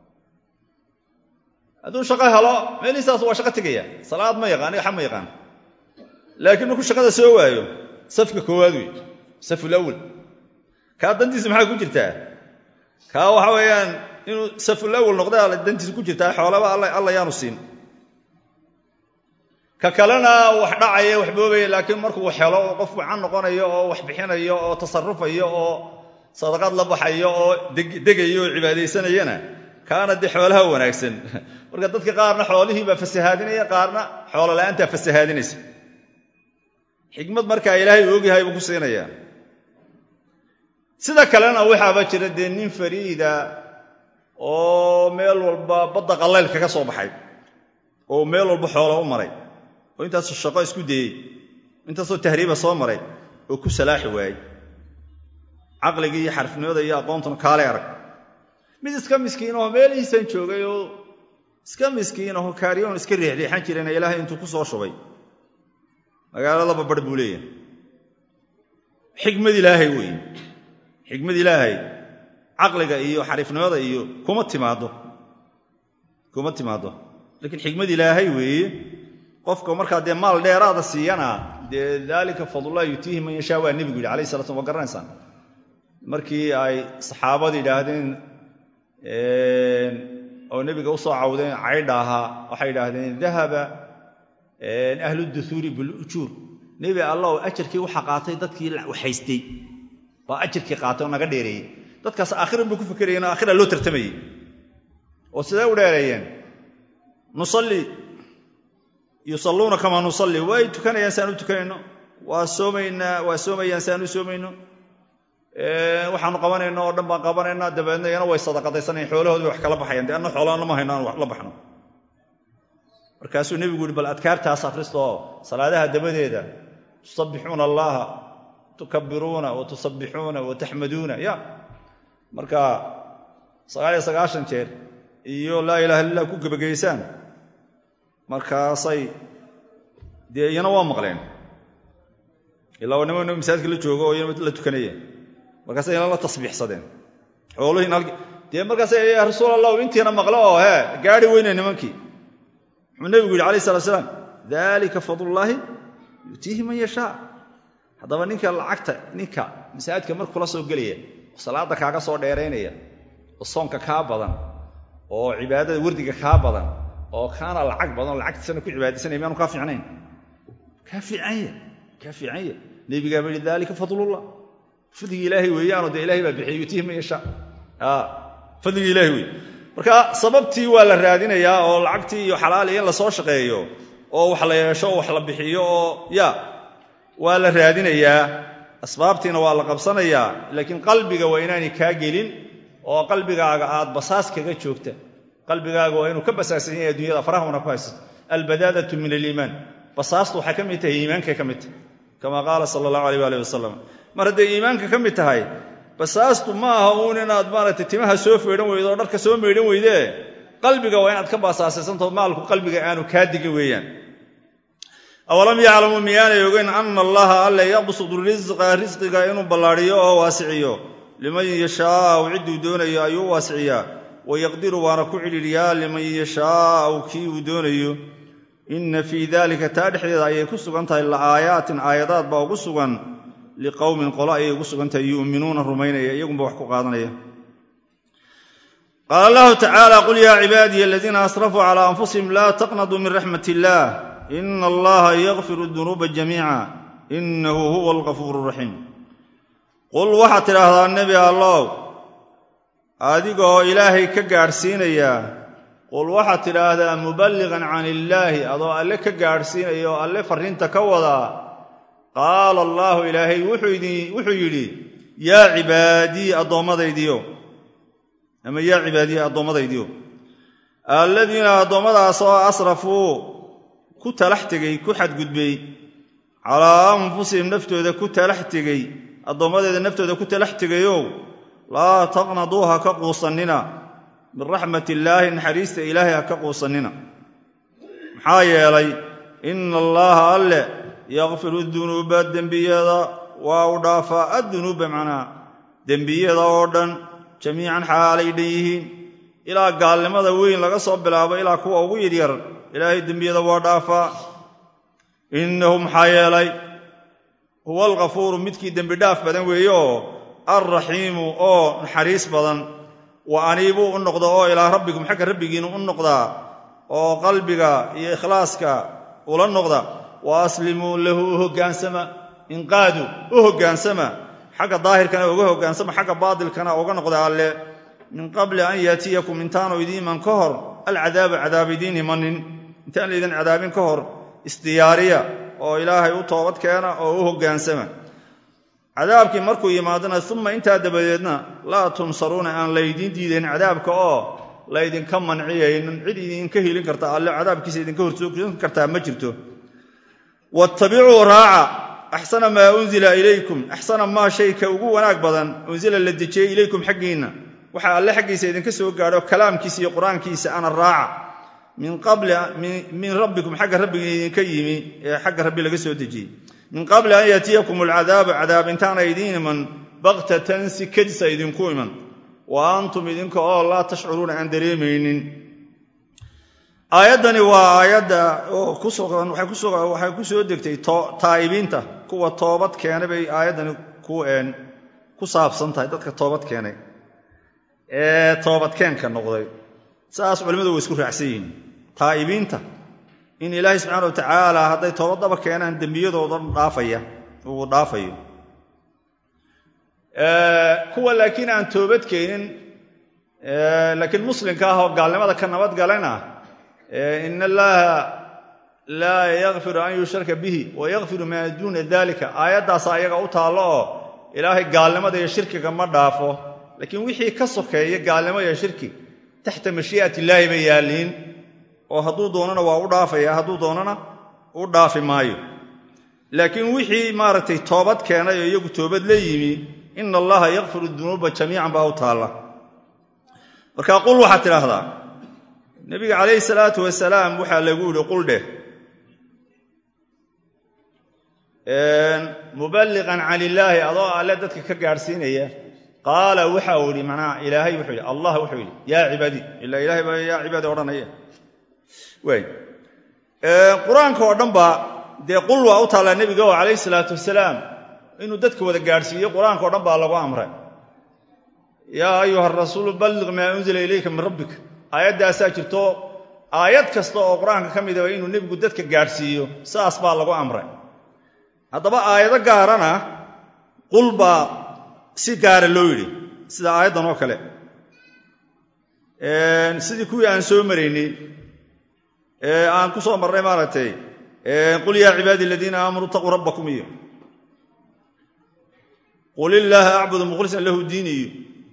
aduu shaqo helo meelisaas waa shaqo tagaya salaad ma yaqaan aniga xama yaqaan laakiin markuu shaqada soo waayo safka koowaad wi saf awwal ka dantiisa maxay ku jirtaa ka waxa weeyaan inuu saf awwal noqdo dantiisa ku jirtaa xoolaha Allah Allah yaanu siin ka kalena wax dhacay wax boobay laakiin markuu xelo qof wacan noqonayo oo wax bixinayo oo tasarrufayo oo sadaqad la baxayo oo degayo cibaadeysanayna kaana di xoolaha wanaagsan marka dadka qaarna xoolihii ba fasahaadinaya qaarna xoolo la'aanta fasahaadinaysa xikmad marka ilaahay og yahay buu ku siinaya sida kalena waxa ba jira nin fariida oo meel walba badda qaleel kaga soo baxay oo meel walba xoolo u maray oo intaas shaqo isku deeyay intaas oo tahriiba soo maray oo ku salaaxi waayay caqligii iyo xarfnimada iyo aqoontuna kaale arag mid iska miskiin oo meelihiisan joogay oo iska miskiin oo kaariyoon iska riixriixan jireen ilaahay intuu ku soo shubay magaalada babad buu leeyahay xikmad ilaahay weey xikmad ilaahay caqliga iyo xarifnimada iyo kuma timaado kuma timaado laakiin xikmad ilaahay weey qofka marka de maal dheeraada siiyana de dalika fadlullah yutihi man yasha wa nabiga kaleey sallallahu alayhi wa garanaysan markii ay saxaabada yiraahdeen ee oo nabiga u soo caawdeen caydhaha waxay yiraahdeen dahaba ee ahlu duthuri bil ujur nabi allah ajarkii waxa qaatay dadkii waxaystay ba ajarkii qaatay oo naga dheereeyay dadkaas aakhir buu ku fikirayeen aakhir loo tartamayay oo sida u dheereeyeen nusalli yusalluna kama nusalli way tukanayaan saanu tukanayno waa soomayna waa soomayaan saanu soomayno ee waxaanu qabanayno oo dhan baan qabanayna dabeedna yana way sadaqadaysanayaan xoolahooda wax kala baxayaan deena xoolaana ma haynaan wax la baxno markaasuu nabigu yiri bal adkaartaas akhristo salaadaha dabadeeda tusabbihuna allah tukabbiruna wa tusabbihuna wa tahmaduna ya marka sagaal iyo sagaashan jeer iyo la ilaaha illa ku gabagaysaan markaasay deeyana waa maqleen ilaa wana wana misaajidka la joogo oo iyana la tukanayeen markaasay la tasbiixsadeen xoolahin dee markaasay yaa rasuulallah intiina maqlo oo he gaari weynay nimankii wuxuu nabigu yiri kaleey sallallahu alayhi wasallam dalika fadlullahi yutihi man yasha hadaba ninka lacagta ninka misaajidka markuu la soo galaya salaada kaaga soo dheereynaya oo soonka ka badan oo cibaadada wardiga ka badan oo kaana lacag badan lacagtiisana ku cibaadaysanay maanu ka fiicnayn ka fiicnay ka fiicnay nabiga bari dalika fadlullah fadli ilaahi weeyaan oo ilaahi baa bixiyo yutihi man yasha ah fadli ilaahi weey marka sababtii waa la raadinayaa oo lacagtii iyo xalaal in la soo shaqeeyo oo wax la yeesho wax la bixiyo oo ya waa la raadinayaa asbaabtiina waa la qabsanayaa laakiin qalbiga waa inaanay ka gelin oo qalbigaaga aad basaas kaga joogta qalbigaaga waa inuu ka basaasan yahay adduunyada farahuna ku haysto albadadatu min aliimaan basaastu waxa kamid tahay iimaanka kamid kama qaala sallallahu alayhi wa sallam marada iimaanka kamid tahay basaastu ma aha uun inaad maaragtay timaha soo feedan weydo dharka soo meedan weyde qalbiga waa inaad ka basaasaysanto maalku qalbiga aanu ka digin weeyaan awalam ya'lamu miyana yogan anna allaha alla yabsutu rizqa rizqiga inuu ballaariyo oo waasiciyo liman yashaa wa'iddu doonayo ayuu waasiciyaa ويقدر وانا كعليا لمن يشاء كي ودونيو إن في ذلك تاريخ أي كسوغانتا إلا آيات آيات با كسوغان لقوم قلاء كسوغانتا يؤمنون الرمين يقوم بوحكو قادنيا قال الله تعالى قل يا عبادي الذين أسرفوا على أنفسهم لا تقنطوا من رحمة الله إن الله يغفر الذنوب جميعا إنه هو الغفور الرحيم قل وحت هذا النبي الله adigoo ilaahay ka gaarsiinaya qul waxa tiraahdaa muballighan an illaahi adoo alle ka gaarsiinayo alle fariinta ka wada qaala allah ilaahay wuxuu idin wuxuu yiri ya cibaadi adoomadaydiyo ama ya cibaadi adoomadaydiyo alladina adoomadaas oo asrafu ku talaxtigay ku xadgudbay ala anfusihim naftooda ku talaxtigay adoomadeeda naftooda ku talaxtigayo لا تقنطوها كقوصننا من رحمة الله نحريست إلهي كقوصننا محايا لي إن الله ألا يغفر الذنوب الدنبية وأضافا الذنوب معنا دنبية أوردن جميعا حالي ديهين إلى قال لماذا وين لغا صب العبا إلى كوا ويدير إلهي الدنبية وأضافا إنهم حايا لي هو الغفور متكي دنبي داف بدن ويو الرحيم او حريص بدن وانيبوا النقضه الى ربكم حق ربكين النقضه او قلبك يا اخلاصك ولا النقضه واسلموا له هوغانسما انقادوا هوغانسما حق ظاهر كان هوغانسما حق باطل كان اوغ نقضه الله من قبل ان ياتيكم انتانوا يدين من كهر العذاب عذاب دين من انتان اذن عذابين كهر استياريه او الهي او توبد كان او هوغانسما عذابكي markuu yimaadana thumma inta dabadeedna la tumsaruna aan leedin diideen cadaabka oo leedin ka manciyeen cid idin ka helin karta alle cadaabkiisa idin ka hortoogan karta ma jirto wattabi'u raa'a axsana maa unzila ilaykum axsana maa shayka ugu wanaag badan unzila la dejiyey ilaykum xaggiinna waxa alle xaggiisa idinka soo gaadho kalaamkiisa iyo qur-aankiisa ana raaca min qabli min rabbikum xagga rabbiga idinka yimi ee xagga rabbi laga soo dejiyey min qabli an yatiyakum alcadaabu cadaab intaana idiin iman baktatan si kadisa idinku iman wa antum idinka oo laa tashcuruuna aan dareemaynin aayaddani waa aayadda oo ku sugan waxay ku sugan waxay ku soo degtay taa'ibiinta kuwa toobad keenay bay aayaddani ku een ku saabsan tahay dadka toobad keenay ee toobad keenka noqday saas culimadu way isku raacsan yihiin taa'ibiinta in ilaahay subxaanahu wa tacaala hadday toobadaba keenaan dembiyadoodan dhaafaya uu dhaafayo kuwa laakiin aan toobad keenin laakiin muslimka ah oo gaalnimada ka nabad galana in allaha laa yakfiru an yushraka bihi wa yakfiru maa duuna dalika aayaddaas ayaga u taallo oo ilaahay gaalnimada iyo shirkiga ma dhaafo laakiin wixii ka sokeeya gaalnimo iyo shirki taxta mashii'ati illaahi bay yaalliin oo hadduu doonana waa u dhaafaya hadduu doonana u dhaafi maayo laakiin wixii maaragtay toobad keenay oo iyagu toobad la yimi ina allaha yakfiru dunuuba jamiican baa u taalla markaa qul waxaad tidhaahdaa nebiga calayhi salaatu wasalaam waxaa lagu yidhi qul dheh muballiqan can illaahi adoo alle dadka ka gaadhsiinaya qaala waxa uu yidhi macnaha ilaahay wuxuu yidhi allah wuxuu yidhi yaa cibaadii ilaa ilahay baa yaa cibaadi odhanaya waay qur-aanka oo dhan baa dee qul waa u taallaa nebiga oo calayhi salaatu wasalaam inuu dadka wada gaadhsiiyo qur-aanka o dhan baa lagu amray yaa ayuha arasuulu balliq maa unzila ilayka min rabbika aayaddaasaa jirto aayad kasta oo qur-aanka ka midaba inuu nebigu dadka gaadhsiiyo saas baa lagu amray haddaba aayado gaarana qul baa si gaara loo yidhi sida aayaddan oo kale sidii kuwii aan soo maraynay aan ku soo marnay maaragtay qul yaa cibaadi aladiina aamanuu itaquu rabbakum iyo qul illaaha acbudu mukhlisan lahu diin iyo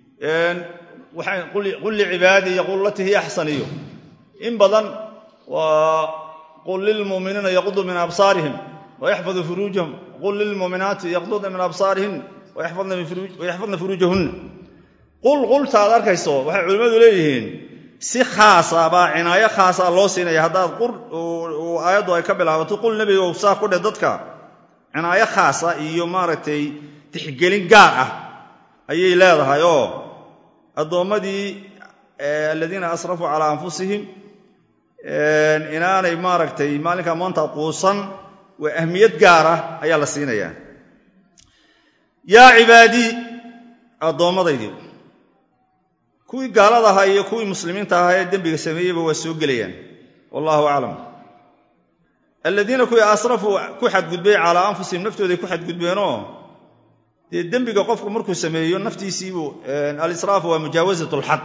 qul licibaadii yaqul latii hiya axsan iyo in badan waa qul lilmu'miniina yaquduu min absaarihim wayaxfaduu furuujahum qul lilmu'minaati yaqdudna min absaarihin wayaxfadna furuujahunna qul qulta aad arkayso waxay culimmadu leeyihiin si khaasa baa cinaayo khaasa loo siinaya haddaad qur aayaddu ay ka bilaabato qul nebigow saa ku dheh dadka cinaayo khaasa iyo maaragtay tixgelin gaar ah ayay leedahay oo addoommadii aladiina asrafuu calaa anfusihim inaanay maaragtay maalinkaa maanta quusan waa ahmiyad gaar ah ayaa la siinayaa yaa cibaadii addoomadaydii kuwii gaalada ahaa iyo kuwii muslimiinta ahaa ee dembiga sameeyeyba waa soo gelayaan wallahu aclam aladiina kuwii asrafuu ku xadgudbay calaa anfusihim naftooday ku xadgudbeenoo dee dembiga qofku markuu sameeyo naftiisiibuu alisraafu waa mujaawasat alxad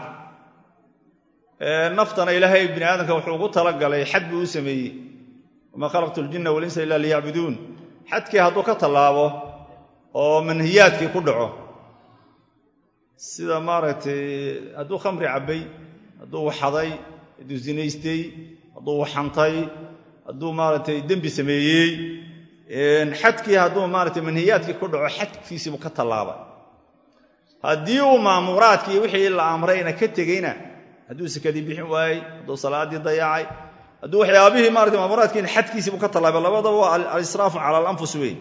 naftana ilaahay bini aadamka wuxuu ugu talagalay xad buu u sameeyey wamaa khalaqtu aljinna walinsa ila liyacbuduun xadkii hadduu ka tallaabo oo manhiyaadkii ku dhaco sida maaragtay hadduu khamri cabbay hadduu waxaday hadduu zinaystay hadduu waxantay hadduu maaragtay dembi sameeyey xadkii hadduu maaragtay manhiyaadkii ku dhaco xadkiisiibuu ka tallaabay haddii uu maamuraadkii wixii la amrayna ka tegeyna hadduu sakadii bixin waayey hadduu salaaddii dayacay hadduu waxyaabihii maratay maamuraadkiina xadkiisiibuu ka tallaabay labadaba waa alisraafu cala alanfus weyn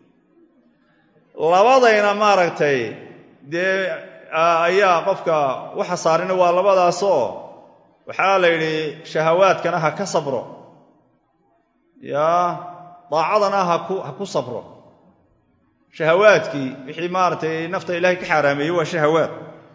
labadayna maaragtay dee ayaa qofka waxa saarina waa labadaasoo waxaa la yidhi shahawaadkana ha ka sabro yaa daacadana ha ku sabro shahawaadkii wixii maaragtay nafta ilaahay ka xaaraameeyey waa shahawaad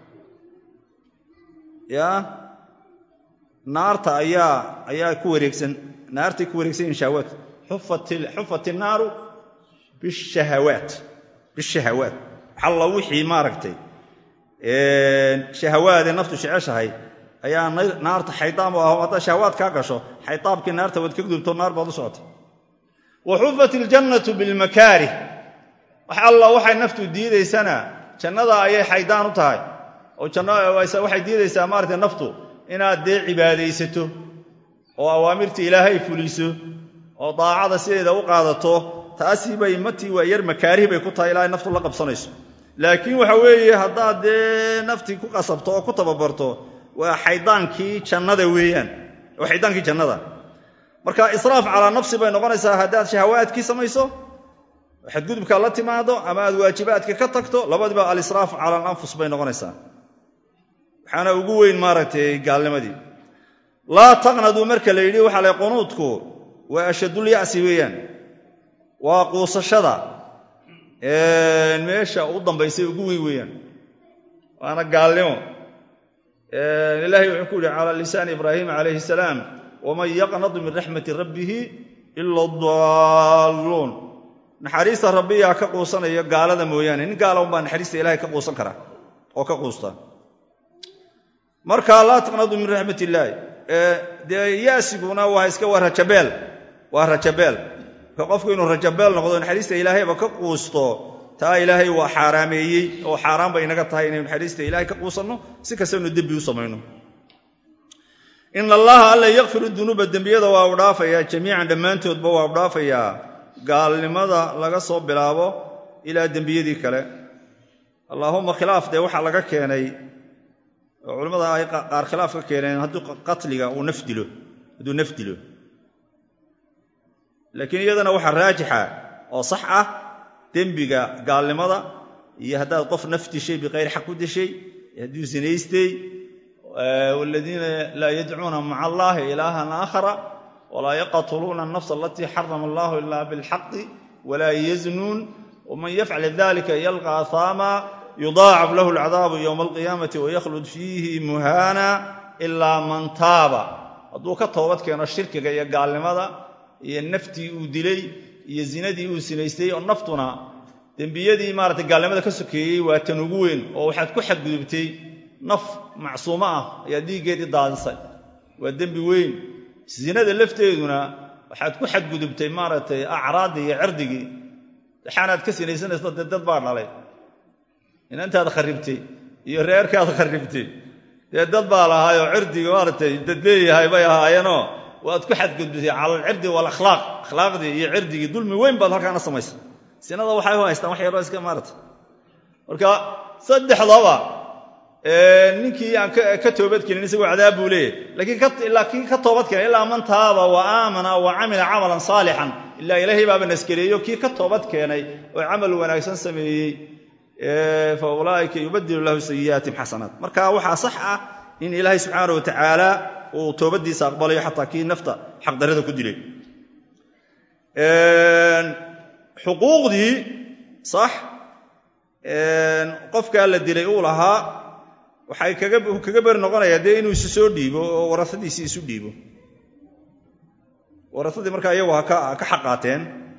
yaa naarta ayaa ayaa ku wareegsan naartay ku wareegsan yihin shahawaad xufat innaaru bishahawaat bishahawaat xalla wixii maaragtay shahawaadee naftu jeceshahay ayaa naarta xaydaam u aho haddaad shahawaad kaa gasho xaydaabkii naarta waad ka gudubto naar baad u socotay wa xufat iljannatu bilmakaarih wax alla waxay naftu diidaysana jannada ayay xaydaan u tahay oo waxay diidaysaa maaragtay naftu inaad dee cibaadaysato oo awaamirta ilaahay fuliso oo daacada sideeda u qaadato taasi bay mati waa yar makaarihi bay ku tahay ilaa naftu la qabsanayso laakiin waxa weeye haddaad dee naftii ku qasabto oo ku tababarto waa xaydaankii jannada weeyaan waa xaydaankii jannada marka israaf calaa nafsi bay noqonaysaa haddaad shahawaadkii samayso waxaad gudubka la timaado ama aad waajibaadka ka tagto labadiba al-israaf cala al-anfus bay noqonaysaa waxaana ugu weyn maaragtay gaalnimadii laa taqnadu marka la yidhi waxa la qunuudku waa ashadul ya'si weeyaan waa quusashada ee meesha u dambaysay ugu weyn weeyaan waana gaalnimo ee ilaahay wuxuu ku yidhi cala lisaan ibraahim alayhi salaam waman yaqnadu min rahmati rabbih illa ad-dallun naxariista rabbiga ka quusanaya gaalada mooyaane nin gaala uma naxariista ilaahay ka quusan kara oo ka quusta marka la taqnadu min rahmatillah ee de yaasiguna waa iska war rajabeel waa rajabeel ka qofku inuu rajabeel noqdo naxariista ilaahay ba ka quusto taa ilaahay waa xaraameeyay oo xaraam bay inaga tahay inaynu naxariista ilaahay ka quusanno si kastoo dambi u sameeyno in allaha alla yaghfiru dhunuba dambiyada waa u dhaafaya jamiican dhamaantoodba waa u dhaafaya gaalnimada laga soo bilaabo ilaa dambiyadii kale allahumma khilaaf de waxa laga keenay culimada ay qaar khilaaf ka keeneen haddii qatliga uu nafdilo hadduu nafdilo laakiin iyadana waxa raajixa oo sax ah dambiga gaalnimada iyo haddaad qof nafdishay biqayr xaq u dishay haddii zinaystay walladina la yad'una ma'a allahi ilahan aakhara ولا يقتلون النفس التي حرم الله إلا بالحق ولا يزنون ومن يفعل ذلك يلقى أثاما يضاعف له العذاب يوم القيامة ويخلد فيه مهانا إلا من تاب أدوك التوبات كان الشرك قال لماذا النفتي ودلي يزندي وسنيستي النفتنا تنبيدي مارت قال لماذا كسكي وتنوين أو حد كحد قلبتي نف معصومة يدي قيد دانسا والدنبي وين zinada lafteeduna waxaad ku xad gudubtay maaratay acraad iyo cirdigii waxaanaad ka sinaysanayso dad baa dhalay inantaad kharibtay iyo reerkaad kharibtay dad baa lahaay oo cirdiga maaratay dad leeyahay bay ahaayeenoo waad ku xad gudubtay calal cirdi wal akhlaaq akhlaaqdii iyo cirdigii dulmi weyn baad halkaana samaysay sinada waxay haystaan wax yar oo iska maaratay marka saddexdaba ee ninkii aan ka toobad keenin isagoo cadaab buu leeyahay laakiin ka laakiin ka toobad keenay ilaa man taaba wa aamana wa amila amalan salihan illa ilaahi baaba naskariyo kii ka toobad keenay oo amal wanaagsan sameeyay ee fa ulaa'ika yubaddilu lahu sayyi'atihim hasanat marka waxa sax ah in ilaahi subhanahu wa ta'ala uu toobadiisa aqbalayo xataa kii nafta xaq darada ku dilay ee xuquuqdii sax ee qofka la dilay uu lahaa waxay kaga kaga bar noqonaya de inuu isu soo dhiibo oo warasadiisi isu dhiibo warasadii marka ayagu ka ka xaqaateen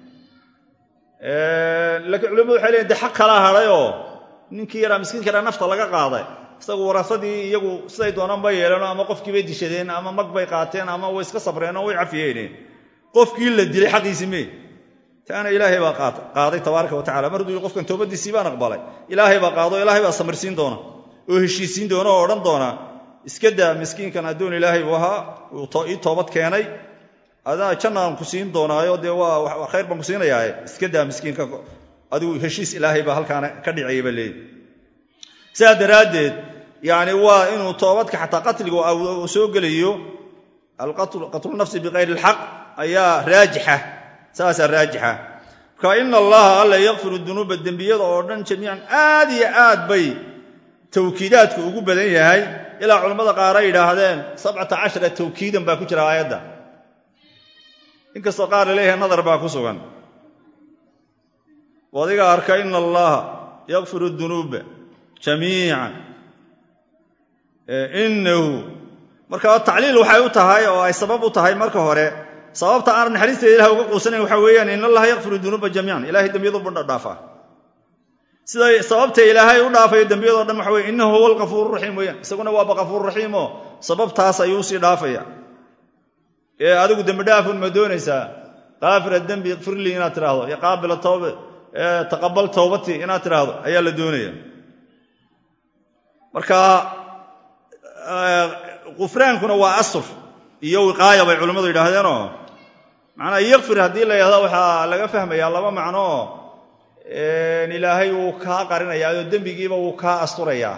ee laakiin culimadu waxay leeyihiin xaq kala harayo ninkii yara miskiinka yara nafta laga qaaday isagu warasadii iyagu siday doonaan bay yeelanoo ama qofkii bay dishadeen ama mag bay qaateen ama way iska sabreen oo way cafiyeen qofkii la dilay xaqiisi mee taana ilaahay baa qaaday tabaaraka wa tacaala markuu qofkan toobadiisii baan aqbalay ilaahay baa qaado ilaahay baa samirsiin doona oo heshiisiin doona oo dhan doona iska daa miskiinkan adoon ilaahay waha uu toobad keenay adaa jannaan ku siin doonaayo de waa khayr baan ku siinayaa iska daa miskiinka adigu heshiis ilaahay baa halkaan ka dhicay baleey saadaradeed yaani waa inuu toobadka xataa qatliga uu soo galiyo alqatl qatl nafsi bighayr alhaq ayaa raajixa saasa raajixa ka inna allaha alla yaghfiru dhunuba dambiyada oo dhan jamiican aad iyo aad bay tawkiidaadku ugu badan yahay ilaa culimada qaar ay yiraahdeen sabcata cashara tawkiidan baa ku jira aayada inkastoo qaar leeyahay nadar baa ku sugan wadiga arka inna allaha yaghfiru dhunuba jamiican innahu marka tacliil waxay u tahay oo ay sabab u tahay marka hore sababta aan naxariista ilaahay uga quusanayn waxa weeyaan inna allaha yaghfiru dhunuba jamiican ilaahay dambiyada buu dhaafaa sida sababta ilaahay u dhaafay dambiyada dhan waxa weeyaan innahu huwal ghafuurur rahiim weeyaan isaguna waa ghafuurur rahiim oo sababtaas ayuu si dhaafaya ee adigu dambi dhaaf ma doonaysaa qaafir dambi ighfir li ina tiraahdo ya qaabil tawba ee taqabbal tawbati ina tiraahdo ayaa la doonaya marka qufraankuna waa asr iyo wiqaaya bay culimadu yiraahdeen macnaa yakfir haddii la yidhahdo waxaa laga fahmayaa laba macno ilaahay wuu kaa qarinayaa oo dembigiiba wuu kaa asturayaa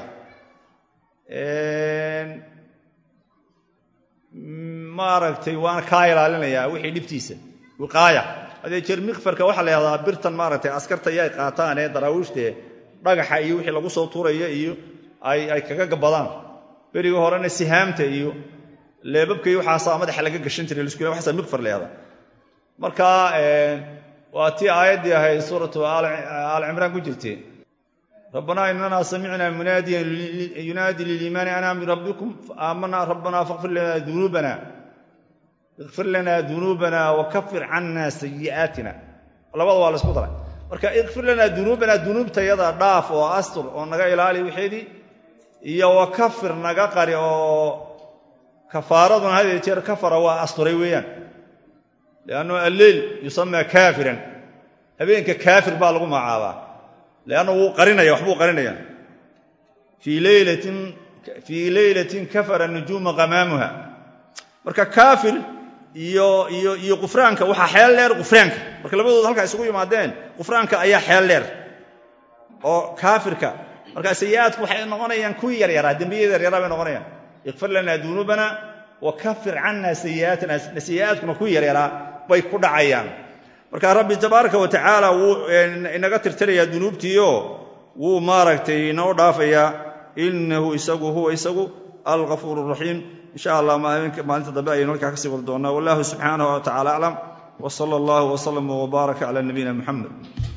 maaragtay waana kaa ilaalinayaa wixii dhibtiisa wiqaaya hadee jeer mikfarka waxaa la yidhahdaa birtan maaragtay askarta yay qaataan ee daraawiishtae dhagaxa iyo wixii lagu soo tuuraya iyo ay ay kaga gabadaan berigii horena sihaamta iyo leebabka iyo waxaasaa madaxa laga gashan jiray lisku waxaasaa mikfar la yidhahdaa marka waa tii aayaddii ahayd suuratu aal cimraan ku jirtay rabbanaa inanaa samicnaa munaadiyan yunaadi liliimaani an aaminu rabbikum aamanaa rabbanaa fakfir lanaa dunuubana ikfir lanaa dunuubana wakafir cannaa sayi'aatina labada waa la isku daray marka ikfir lanaa dunuubana dunuubtayada dhaaf oo astur oo naga ilaali wixeedii iyo wakafir naga qari oo kafaaraduna hadee jeer kafara waa asturay weeyaan liannu alleyl yusamaa kaafiran habeenka kaafir baa lagu magacaabaa liannu wuu qarinaya waxbuu qarinaya fii leylatin fii leylatin kafara nujuuma qamaamuha marka kaafir iyo iyo iyo qufraanka waxaa xeel dheer qufraanka marka labadooda halkaa isugu yimaadeen qufraanka ayaa xeel dheer oo kaafirka marka sayi'aadku waxay noqonayaan kuwii yaryaraa dembiyada yaryaraa bay noqonayaan ikfir lanaa dunuubana wakafir cannaa sayi'aatina sayi'aadkuna kuwii yaryaraa bay ku dhacayaan marka rabbi tabaaraka wa tacaala wuu inaga tirtirayaa dunuubtiiyo wuu maaragtay inoo dhaafayaa innahu isagu huwa isagu alghafuur raxiim insha allah maalinta dambe ayaynu halkaa kasii wada doonaa wallahu subxaanahu wa tacala aclam wa sala allahu wasalama wbaaraka cala nabiyina muxamed